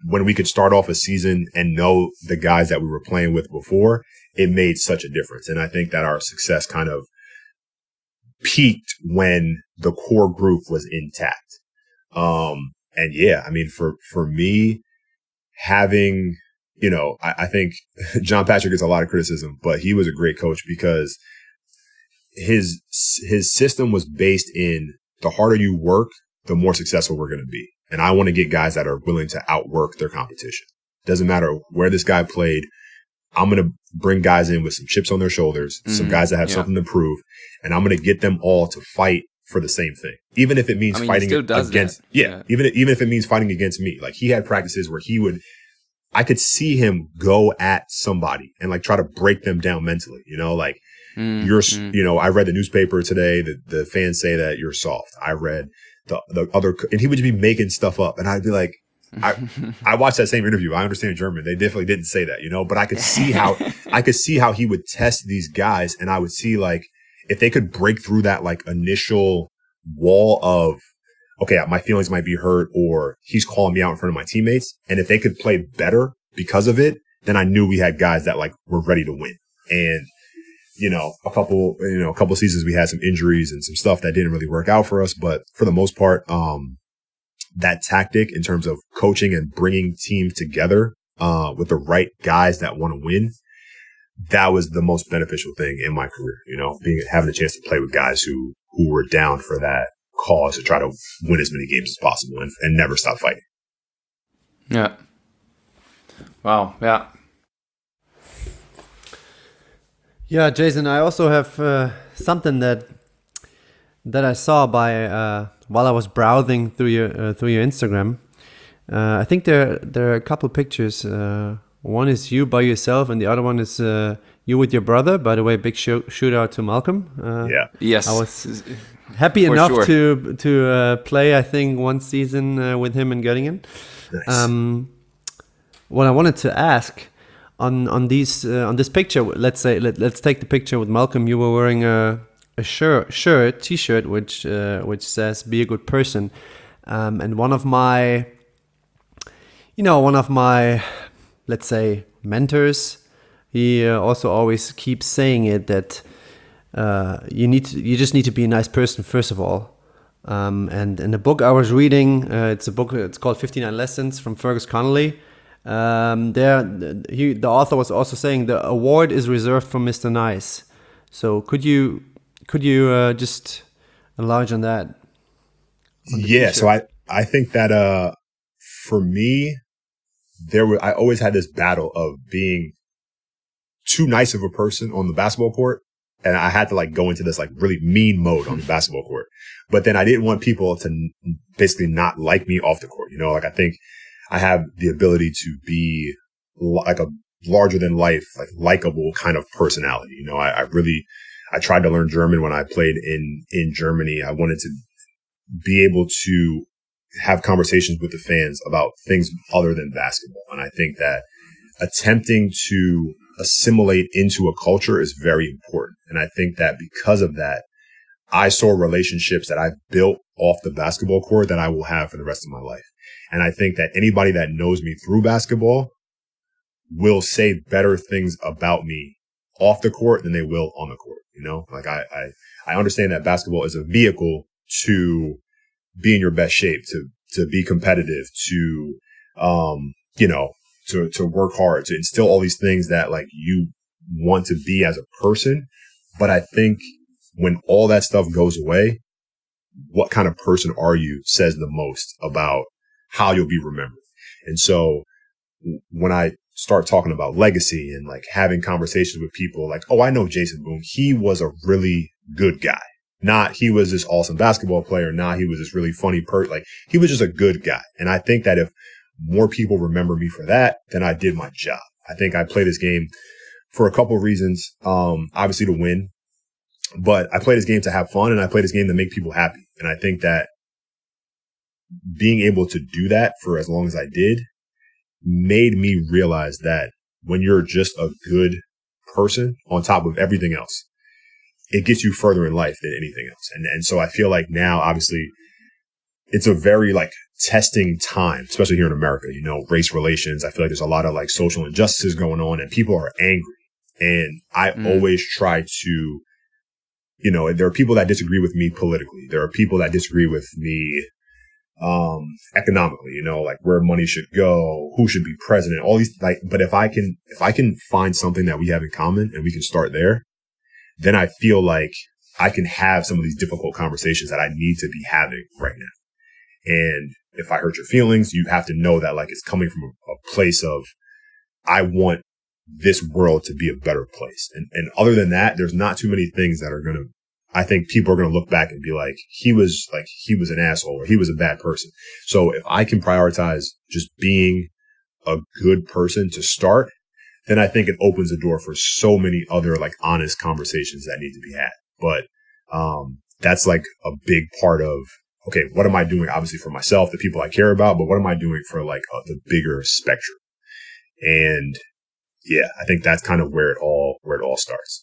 when we could start off a season and know the guys that we were playing with before, it made such a difference. And I think that our success kind of peaked when the core group was intact. And yeah, I mean, for me, having, I think John Patrick gets a lot of criticism, but he was a great coach because his system was based in the harder you work, the more successful we're going to be. And I want to get guys that are willing to outwork their competition. Doesn't matter where this guy played. I'm going to bring guys in with some chips on their shoulders, some guys that have something to prove, and I'm going to get them all to fight for the same thing. Even if it means fighting against, even if it means fighting against me. Like he had practices where I could see him go at somebody and like try to break them down mentally, like I read the newspaper today that the fans say that you're soft. I read the other, and he would just be making stuff up. And I'd be like, I watched that same interview. I understand German. They definitely didn't say that, but I could see how he would test these guys. And I would see like, if they could break through that like initial wall of, okay, my feelings might be hurt or he's calling me out in front of my teammates. And if they could play better because of it, then I knew we had guys that like were ready to win. And, a couple seasons we had some injuries and some stuff that didn't really work out for us. But for the most part, that tactic in terms of coaching and bringing teams together, with the right guys that want to win, that was the most beneficial thing in my career, having a chance to play with guys who were down for that cause to try to win as many games as possible and never stop fighting. Yeah. Wow. Yeah. Yeah, Jason, I also have something that I saw while I was browsing through your Instagram. I think there are a couple pictures. One is you by yourself, and the other one is you with your brother. By the way, big shout out to Malcolm. Yes, I was happy enough to play. I think one season with him in Göttingen. Nice. What I wanted to ask on this picture, let's take the picture with Malcolm. You were wearing a t-shirt which says "Be a good person," and one of my let's say mentors, he also always keeps saying it that you just need to be a nice person first of all. And in the book I was reading, it's called 59 Lessons from Fergus Connolly. The author was also saying the award is reserved for Mr. Nice. So could you just enlarge on that? Yeah, so I think that for me, I always had this battle of being too nice of a person on the basketball court, and I had to like go into this like really mean mode on the basketball court. But then I didn't want people to basically not like me off the court. Like I think I have the ability to be like a larger than life, like likable kind of personality. I tried to learn German when I played in Germany. I wanted to be able to have conversations with the fans about things other than basketball. And I think that attempting to assimilate into a culture is very important. And I think that because of that, I saw relationships that I've built off the basketball court that I will have for the rest of my life. And I think that anybody that knows me through basketball will say better things about me off the court than they will on the court. Like I understand that basketball is a vehicle to be in your best shape, to be competitive, to work hard, to instill all these things that like you want to be as a person. But I think when all that stuff goes away, what kind of person are you says the most about how you'll be remembered. And so when I start talking about legacy and like having conversations with people like, oh, I know Jason Boone. He was a really good guy. Not he was this awesome basketball player. Not he was this really funny like he was just a good guy. And I think that if more people remember me for that, then I did my job. I think I play this game for a couple of reasons. Obviously to win, but I play this game to have fun and I play this game to make people happy. And I think that being able to do that for as long as I did made me realize that when you're just a good person on top of everything else, it gets you further in life than anything else. And so I feel like now, obviously, it's a very like testing time, especially here in America, you know, race relations. I feel like there's a lot of like social injustices going on and people are angry. And I always try to, you know, there are people that disagree with me politically. There are people that disagree with me economically, you know, like where money should go, who should be president, all these like, but if I can find something that we have in common and we can start there, then I feel like I can have some of these difficult conversations that I need to be having right now. And if I hurt your feelings, you have to know that like it's coming from a place of, I want this world to be a better place. And other than that, there's not too many things that are going to, I think people are going to look back and be like, he was an asshole or he was a bad person. So if I can prioritize just being a good person to start, then I think it opens the door for so many other like honest conversations that need to be had. But, that's like a big part of, okay, what am I doing? Obviously for myself, the people I care about, but what am I doing for like the bigger spectrum? And yeah, I think that's kind of where it all starts.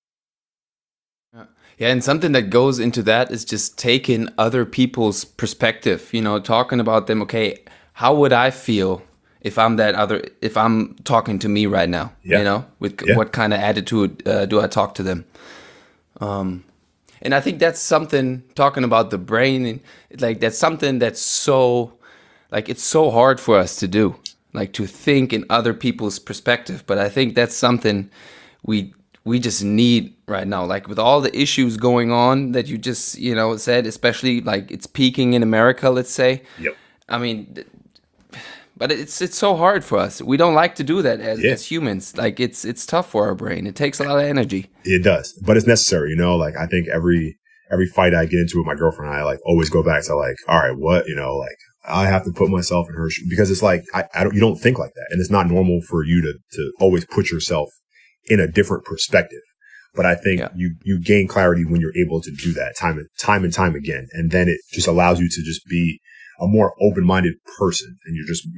Yeah, and something that goes into that is just taking other people's perspective, you know, talking about them. Okay, how would I feel if I'm talking to me right now, you know, with what kind of attitude do I talk to them? And I think that's something, talking about the brain, and like that's something that's so, like it's so hard for us to do, like to think in other people's perspective. But I think that's something we just need right now, like with all the issues going on that you just, you know, said, especially like it's peaking in America, let's say. Yep. I mean, but it's so hard for us. We don't like to do that as humans. Like it's tough for our brain. It takes a lot of energy. It does, but it's necessary, you know, like I think every fight I get into with my girlfriend, I like always go back to like, all right, what, you know, like I have to put myself in her shoes because it's like, you don't think like that. And it's not normal for you to always put yourself in a different perspective. But I think you gain clarity when you're able to do that time and time again. And then it just allows you to just be a more open-minded person. And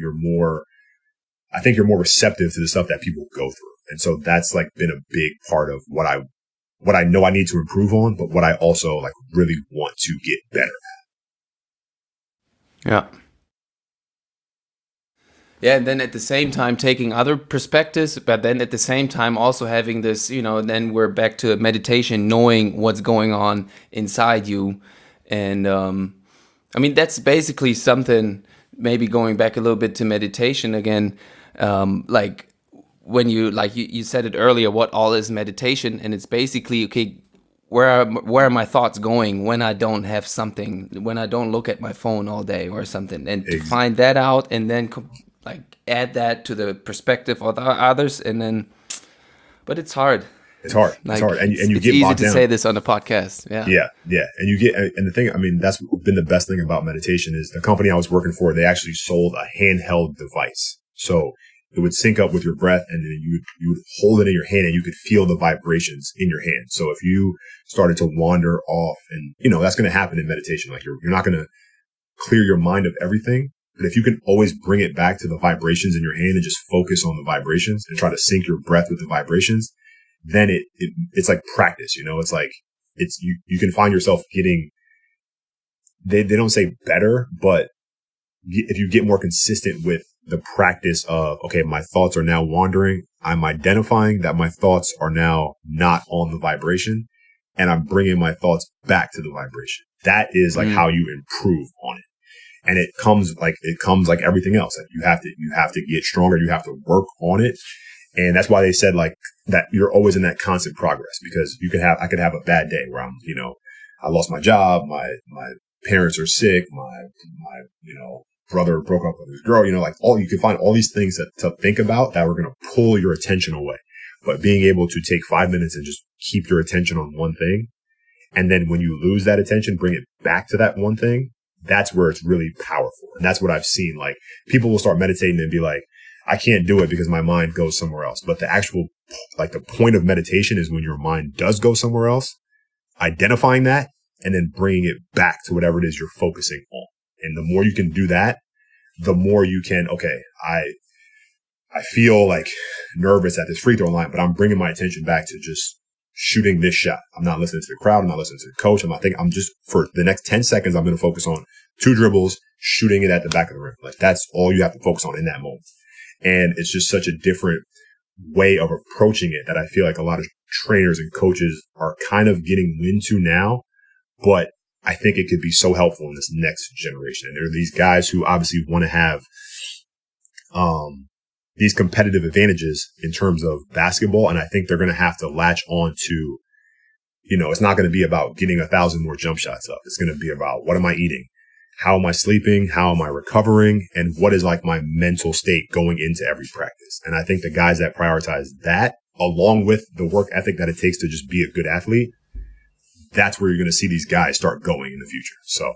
I think you're more receptive to the stuff that people go through. And so that's like been a big part of what I know I need to improve on, but what I also like really want to get better at. Yeah. Yeah, and then at the same time taking other perspectives, but then at the same time also having this, you know, then we're back to meditation, knowing what's going on inside you. And I mean, that's basically something, maybe going back a little bit to meditation again, like when you said it earlier, what all is meditation, and it's basically, okay, where are my thoughts going when I don't have something, when I don't look at my phone all day or something, and to find that out and then like add that to the perspective of others, and then, but it's hard. It's hard. Like, it's hard, and you it's get easy bogged to down. say this on the podcast. Yeah, and the thing, I mean, that's been the best thing about meditation is the company I was working for. They actually sold a handheld device, so it would sync up with your breath, and then you would hold it in your hand, and you could feel the vibrations in your hand. So if you started to wander off, and you know that's going to happen in meditation, like you're not going to clear your mind of everything. But if you can always bring it back to the vibrations in your hand and just focus on the vibrations and try to sync your breath with the vibrations, then it's like practice, you know, it's like, you can find yourself getting, they don't say better, but if you get more consistent with the practice of, okay, my thoughts are now wandering. I'm identifying that my thoughts are now not on the vibration, and I'm bringing my thoughts back to the vibration. That is like how you improve on it. And it comes like everything else. Like you have to get stronger. You have to work on it. And that's why they said like that you're always in that constant progress, because I could have a bad day where I'm, you know, I lost my job. My parents are sick. My, you know, brother broke up with his girl, you know, like you can find all these things to think about that were going to pull your attention away. But being able to take 5 minutes and just keep your attention on one thing. And then when you lose that attention, bring it back to that one thing. That's where it's really powerful. And that's what I've seen. Like people will start meditating and be like, I can't do it because my mind goes somewhere else. But the actual, like the point of meditation is when your mind does go somewhere else, identifying that and then bringing it back to whatever it is you're focusing on. And the more you can do that, the more you can, okay, I feel like nervous at this free throw line, but I'm bringing my attention back to just shooting this shot. I'm not listening to the crowd. I'm not listening to the coach. I'm just for the next 10 seconds, I'm going to focus on 2 dribbles, shooting it at the back of the rim. Like that's all you have to focus on in that moment. And it's just such a different way of approaching it that I feel like a lot of trainers and coaches are kind of getting wind to now, but I think it could be so helpful in this next generation. And there are these guys who obviously want to have, these competitive advantages in terms of basketball. And I think they're going to have to latch on to, it's not going to be about getting 1,000 more jump shots up. It's going to be about what am I eating? How am I sleeping? How am I recovering? And what is like my mental state going into every practice? And I think the guys that prioritize that along with the work ethic that it takes to just be a good athlete, that's where you're going to see these guys start going in the future. So,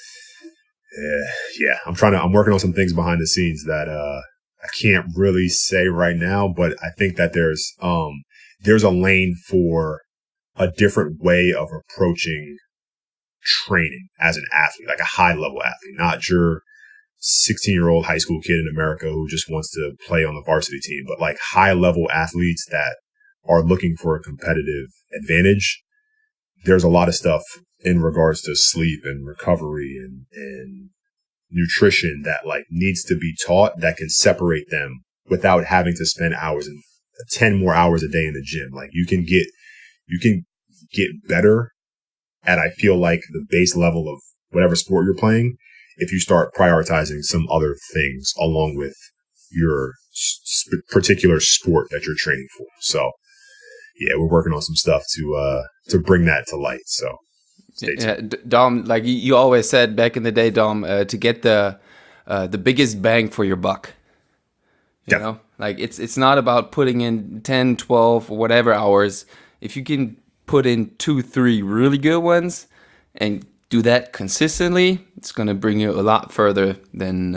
I'm working on some things behind the scenes that, I can't really say right now, but I think that there's a lane for a different way of approaching training as an athlete, like a high level athlete, not your 16-year-old high school kid in America who just wants to play on the varsity team, but like high level athletes that are looking for a competitive advantage. There's a lot of stuff in regards to sleep and recovery and nutrition that like needs to be taught that can separate them without having to spend 10 more hours a day in the gym. Like you can get better at, I feel like, the base level of whatever sport you're playing if you start prioritizing some other things along with your particular sport that you're training for. So yeah, we're working on some stuff to bring that to light. So yeah, Dom, like you always said back in the day, Dom, to get the biggest bang for your buck. You know, like it's not about putting in 10, 12, whatever hours. If you can put in 2, 3 really good ones and do that consistently, it's going to bring you a lot further than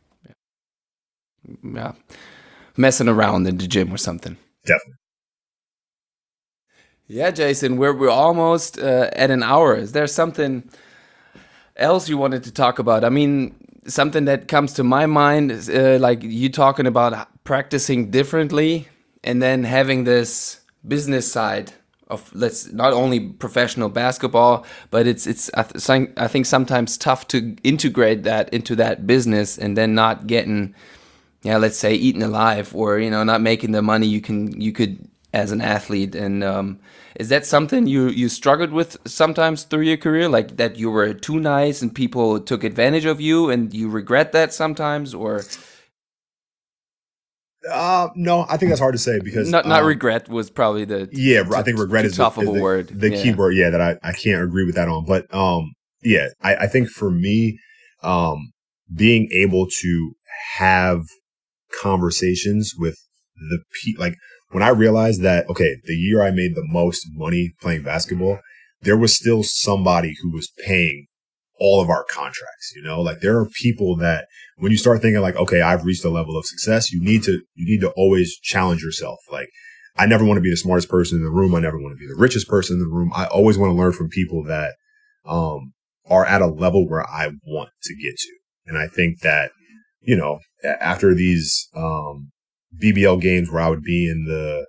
messing around in the gym or something. Definitely. Yeah, Jason, we're almost at an hour. Is there something else you wanted to talk about? I mean, something that comes to my mind is like you talking about practicing differently and then having this business side of not only professional basketball, but it's I think sometimes tough to integrate that into that business and then not getting, let's say eaten alive or not making the money you could as an athlete. And is that something you struggled with sometimes through your career, like that you were too nice and people took advantage of you and you regret that sometimes? Or no, I think that's hard to say because not regret was probably I think regret is tough of a word. The key word, that I can't agree with that on. But I think for me, being able to have conversations with the people, like when I realized that, okay, the year I made the most money playing basketball, there was still somebody who was paying all of our contracts, like there are people that when you start thinking like, okay, I've reached a level of success, you need to always challenge yourself. Like I never want to be the smartest person in the room. I never want to be the richest person in the room. I always want to learn from people that, are at a level where I want to get to. And I think that, after these, BBL games where I would be in the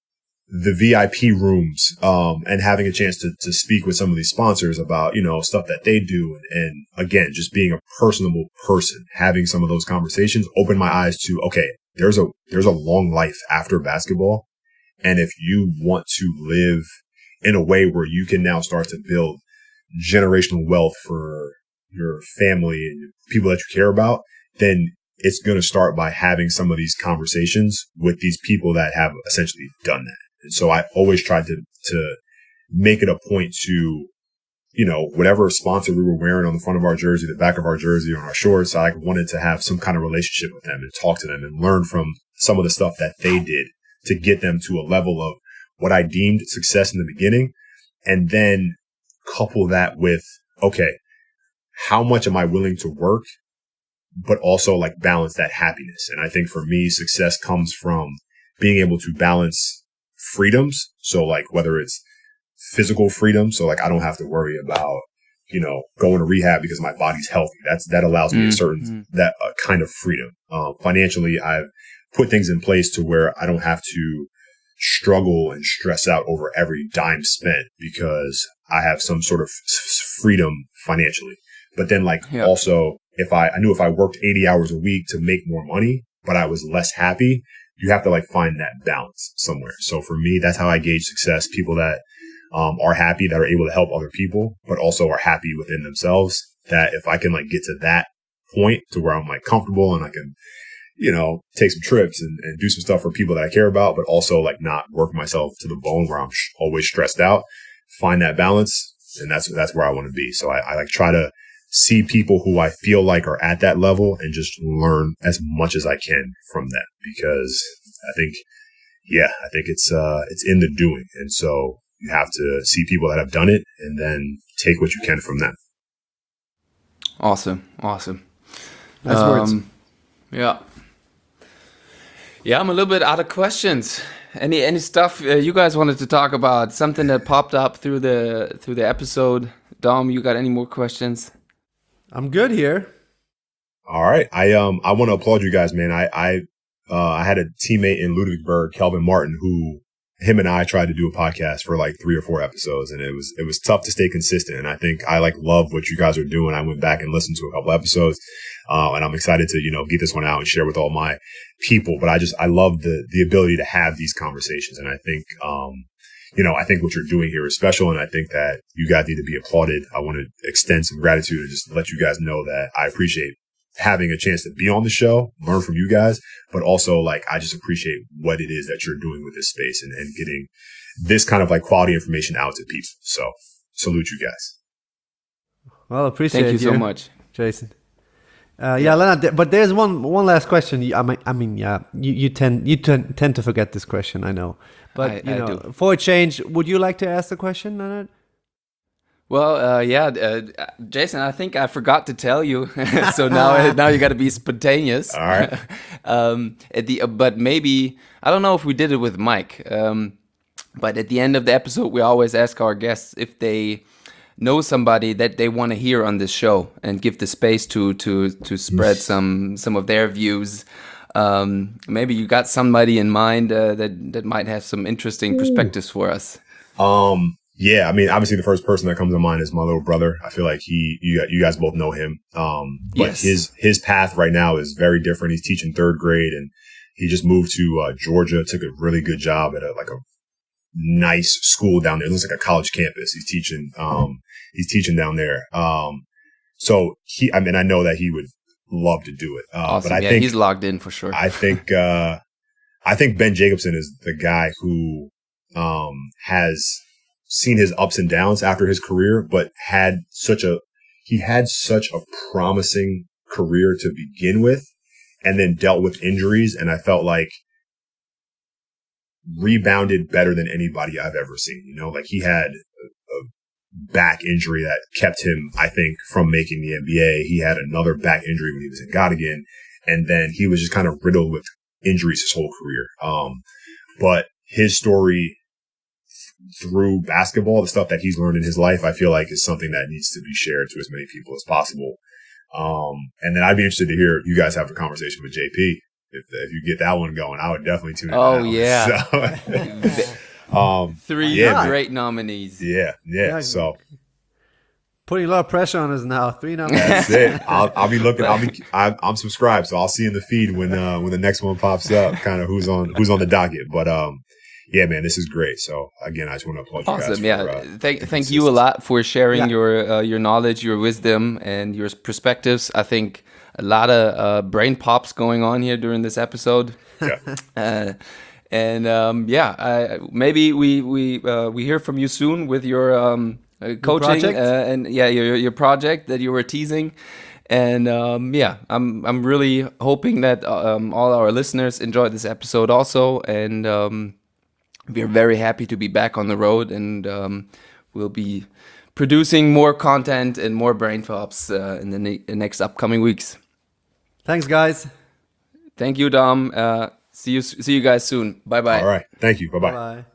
VIP rooms, and having a chance to speak with some of these sponsors about, stuff that they do. And again, just being a personable person, having some of those conversations opened my eyes to, okay, there's a long life after basketball. And if you want to live in a way where you can now start to build generational wealth for your family and people that you care about, then it's going to start by having some of these conversations with these people that have essentially done that. And so I always tried to make it a point to, whatever sponsor we were wearing on the front of our jersey, the back of our jersey, on our shorts, I wanted to have some kind of relationship with them and talk to them and learn from some of the stuff that they did to get them to a level of what I deemed success in the beginning. And then couple that with, okay, how much am I willing to work, but also like balance that happiness? And I think for me, success comes from being able to balance freedoms. So like whether it's physical freedom, so like I don't have to worry about, going to rehab because my body's healthy. That allows me a certain kind of freedom. Financially, I've put things in place to where I don't have to struggle and stress out over every dime spent because I have some sort of freedom financially. But then like also if I knew if I worked 80 hours a week to make more money, but I was less happy, you have to like find that balance somewhere. So for me, that's how I gauge success. People that are happy, that are able to help other people, but also are happy within themselves. That if I can like get to that point to where I'm like comfortable and I can, take some trips and do some stuff for people that I care about, but also like not work myself to the bone where I'm always stressed out, find that balance. And that's where I want to be. So I like try to see people who I feel like are at that level and just learn as much as I can from them, because I think it's in the doing. And so you have to see people that have done it and then take what you can from them. Awesome. Nice words. Yeah. Yeah, I'm a little bit out of questions. Any stuff you guys wanted to talk about? Something that popped up through the episode. Dom, you got any more questions? I'm good here. All right. I want to applaud you guys, man. I had a teammate in Ludwigsburg, Kelvin Martin, who him and I tried to do a podcast for like 3 or 4 episodes, and it was tough to stay consistent. And I think I like love what you guys are doing. I went back and listened to a couple episodes, and I'm excited to, get this one out and share with all my people. But I love the ability to have these conversations. And I think, I think what you're doing here is special. And I think that you guys need to be applauded. I want to extend some gratitude and just let you guys know that I appreciate having a chance to be on the show, learn from you guys, but also like, I just appreciate what it is that you're doing with this space and getting this kind of like quality information out to people. So salute you guys. Well, appreciate Thank you so much, Jason. Lennart, but there's one last question. You tend to forget this question, I know. But I do. For a change, would you like to ask the question, Lennart? Well, Jason, I think I forgot to tell you. So now you got to be spontaneous. All right. But maybe, I don't know if we did it with Mike. But at the end of the episode, we always ask our guests if they know somebody that they want to hear on this show and give the space to spread some of their views. Maybe you got somebody in mind that might have some interesting perspectives for us. Yeah, I mean, obviously the first person that comes to mind is my little brother. I feel like you guys both know him. But Yes. his path right now is very different. He's teaching 3rd grade and he just moved to Georgia, took a really good job at a nice school down there. It looks like a college campus. He's teaching down there. So I know that he would love to do it. Awesome. But I think he's logged in for sure. I think Ben Jacobson is the guy who has seen his ups and downs after his career, but had such a promising career to begin with, and then dealt with injuries. And I felt like rebounded better than anybody I've ever seen. Like he had a back injury that kept him, I think, from making the NBA. He had another back injury when he was in Göttingen, and then he was just kind of riddled with injuries his whole career. But his story through basketball, the stuff that he's learned in his life, I feel like is something that needs to be shared to as many people as possible. And then I'd be interested to hear you guys have a conversation with JP. If you get that one going, I would definitely tune in. Oh, yeah. So, 3 great nominees. Yeah. So Putting a lot of pressure on us now. 3 now. that's it. I'll be looking. I'm subscribed, so I'll see in the feed when the next one pops up, kind of who's on the docket. But yeah, man, this is great. So again, I just want to applaud you guys. Awesome. Yeah. Thank you a lot for sharing your knowledge, your wisdom, and your perspectives. I think a lot of brain pops going on here during this episode. Yeah. Maybe we hear from you soon with your coaching and your project that you were teasing. And I'm really hoping that all our listeners enjoyed this episode also, and we're very happy to be back on the road, and we'll be producing more content and more brain pops in the next upcoming weeks. Thanks, guys. Thank you, Dom. See you guys soon. Bye bye. All right. Thank you. Bye bye. Bye.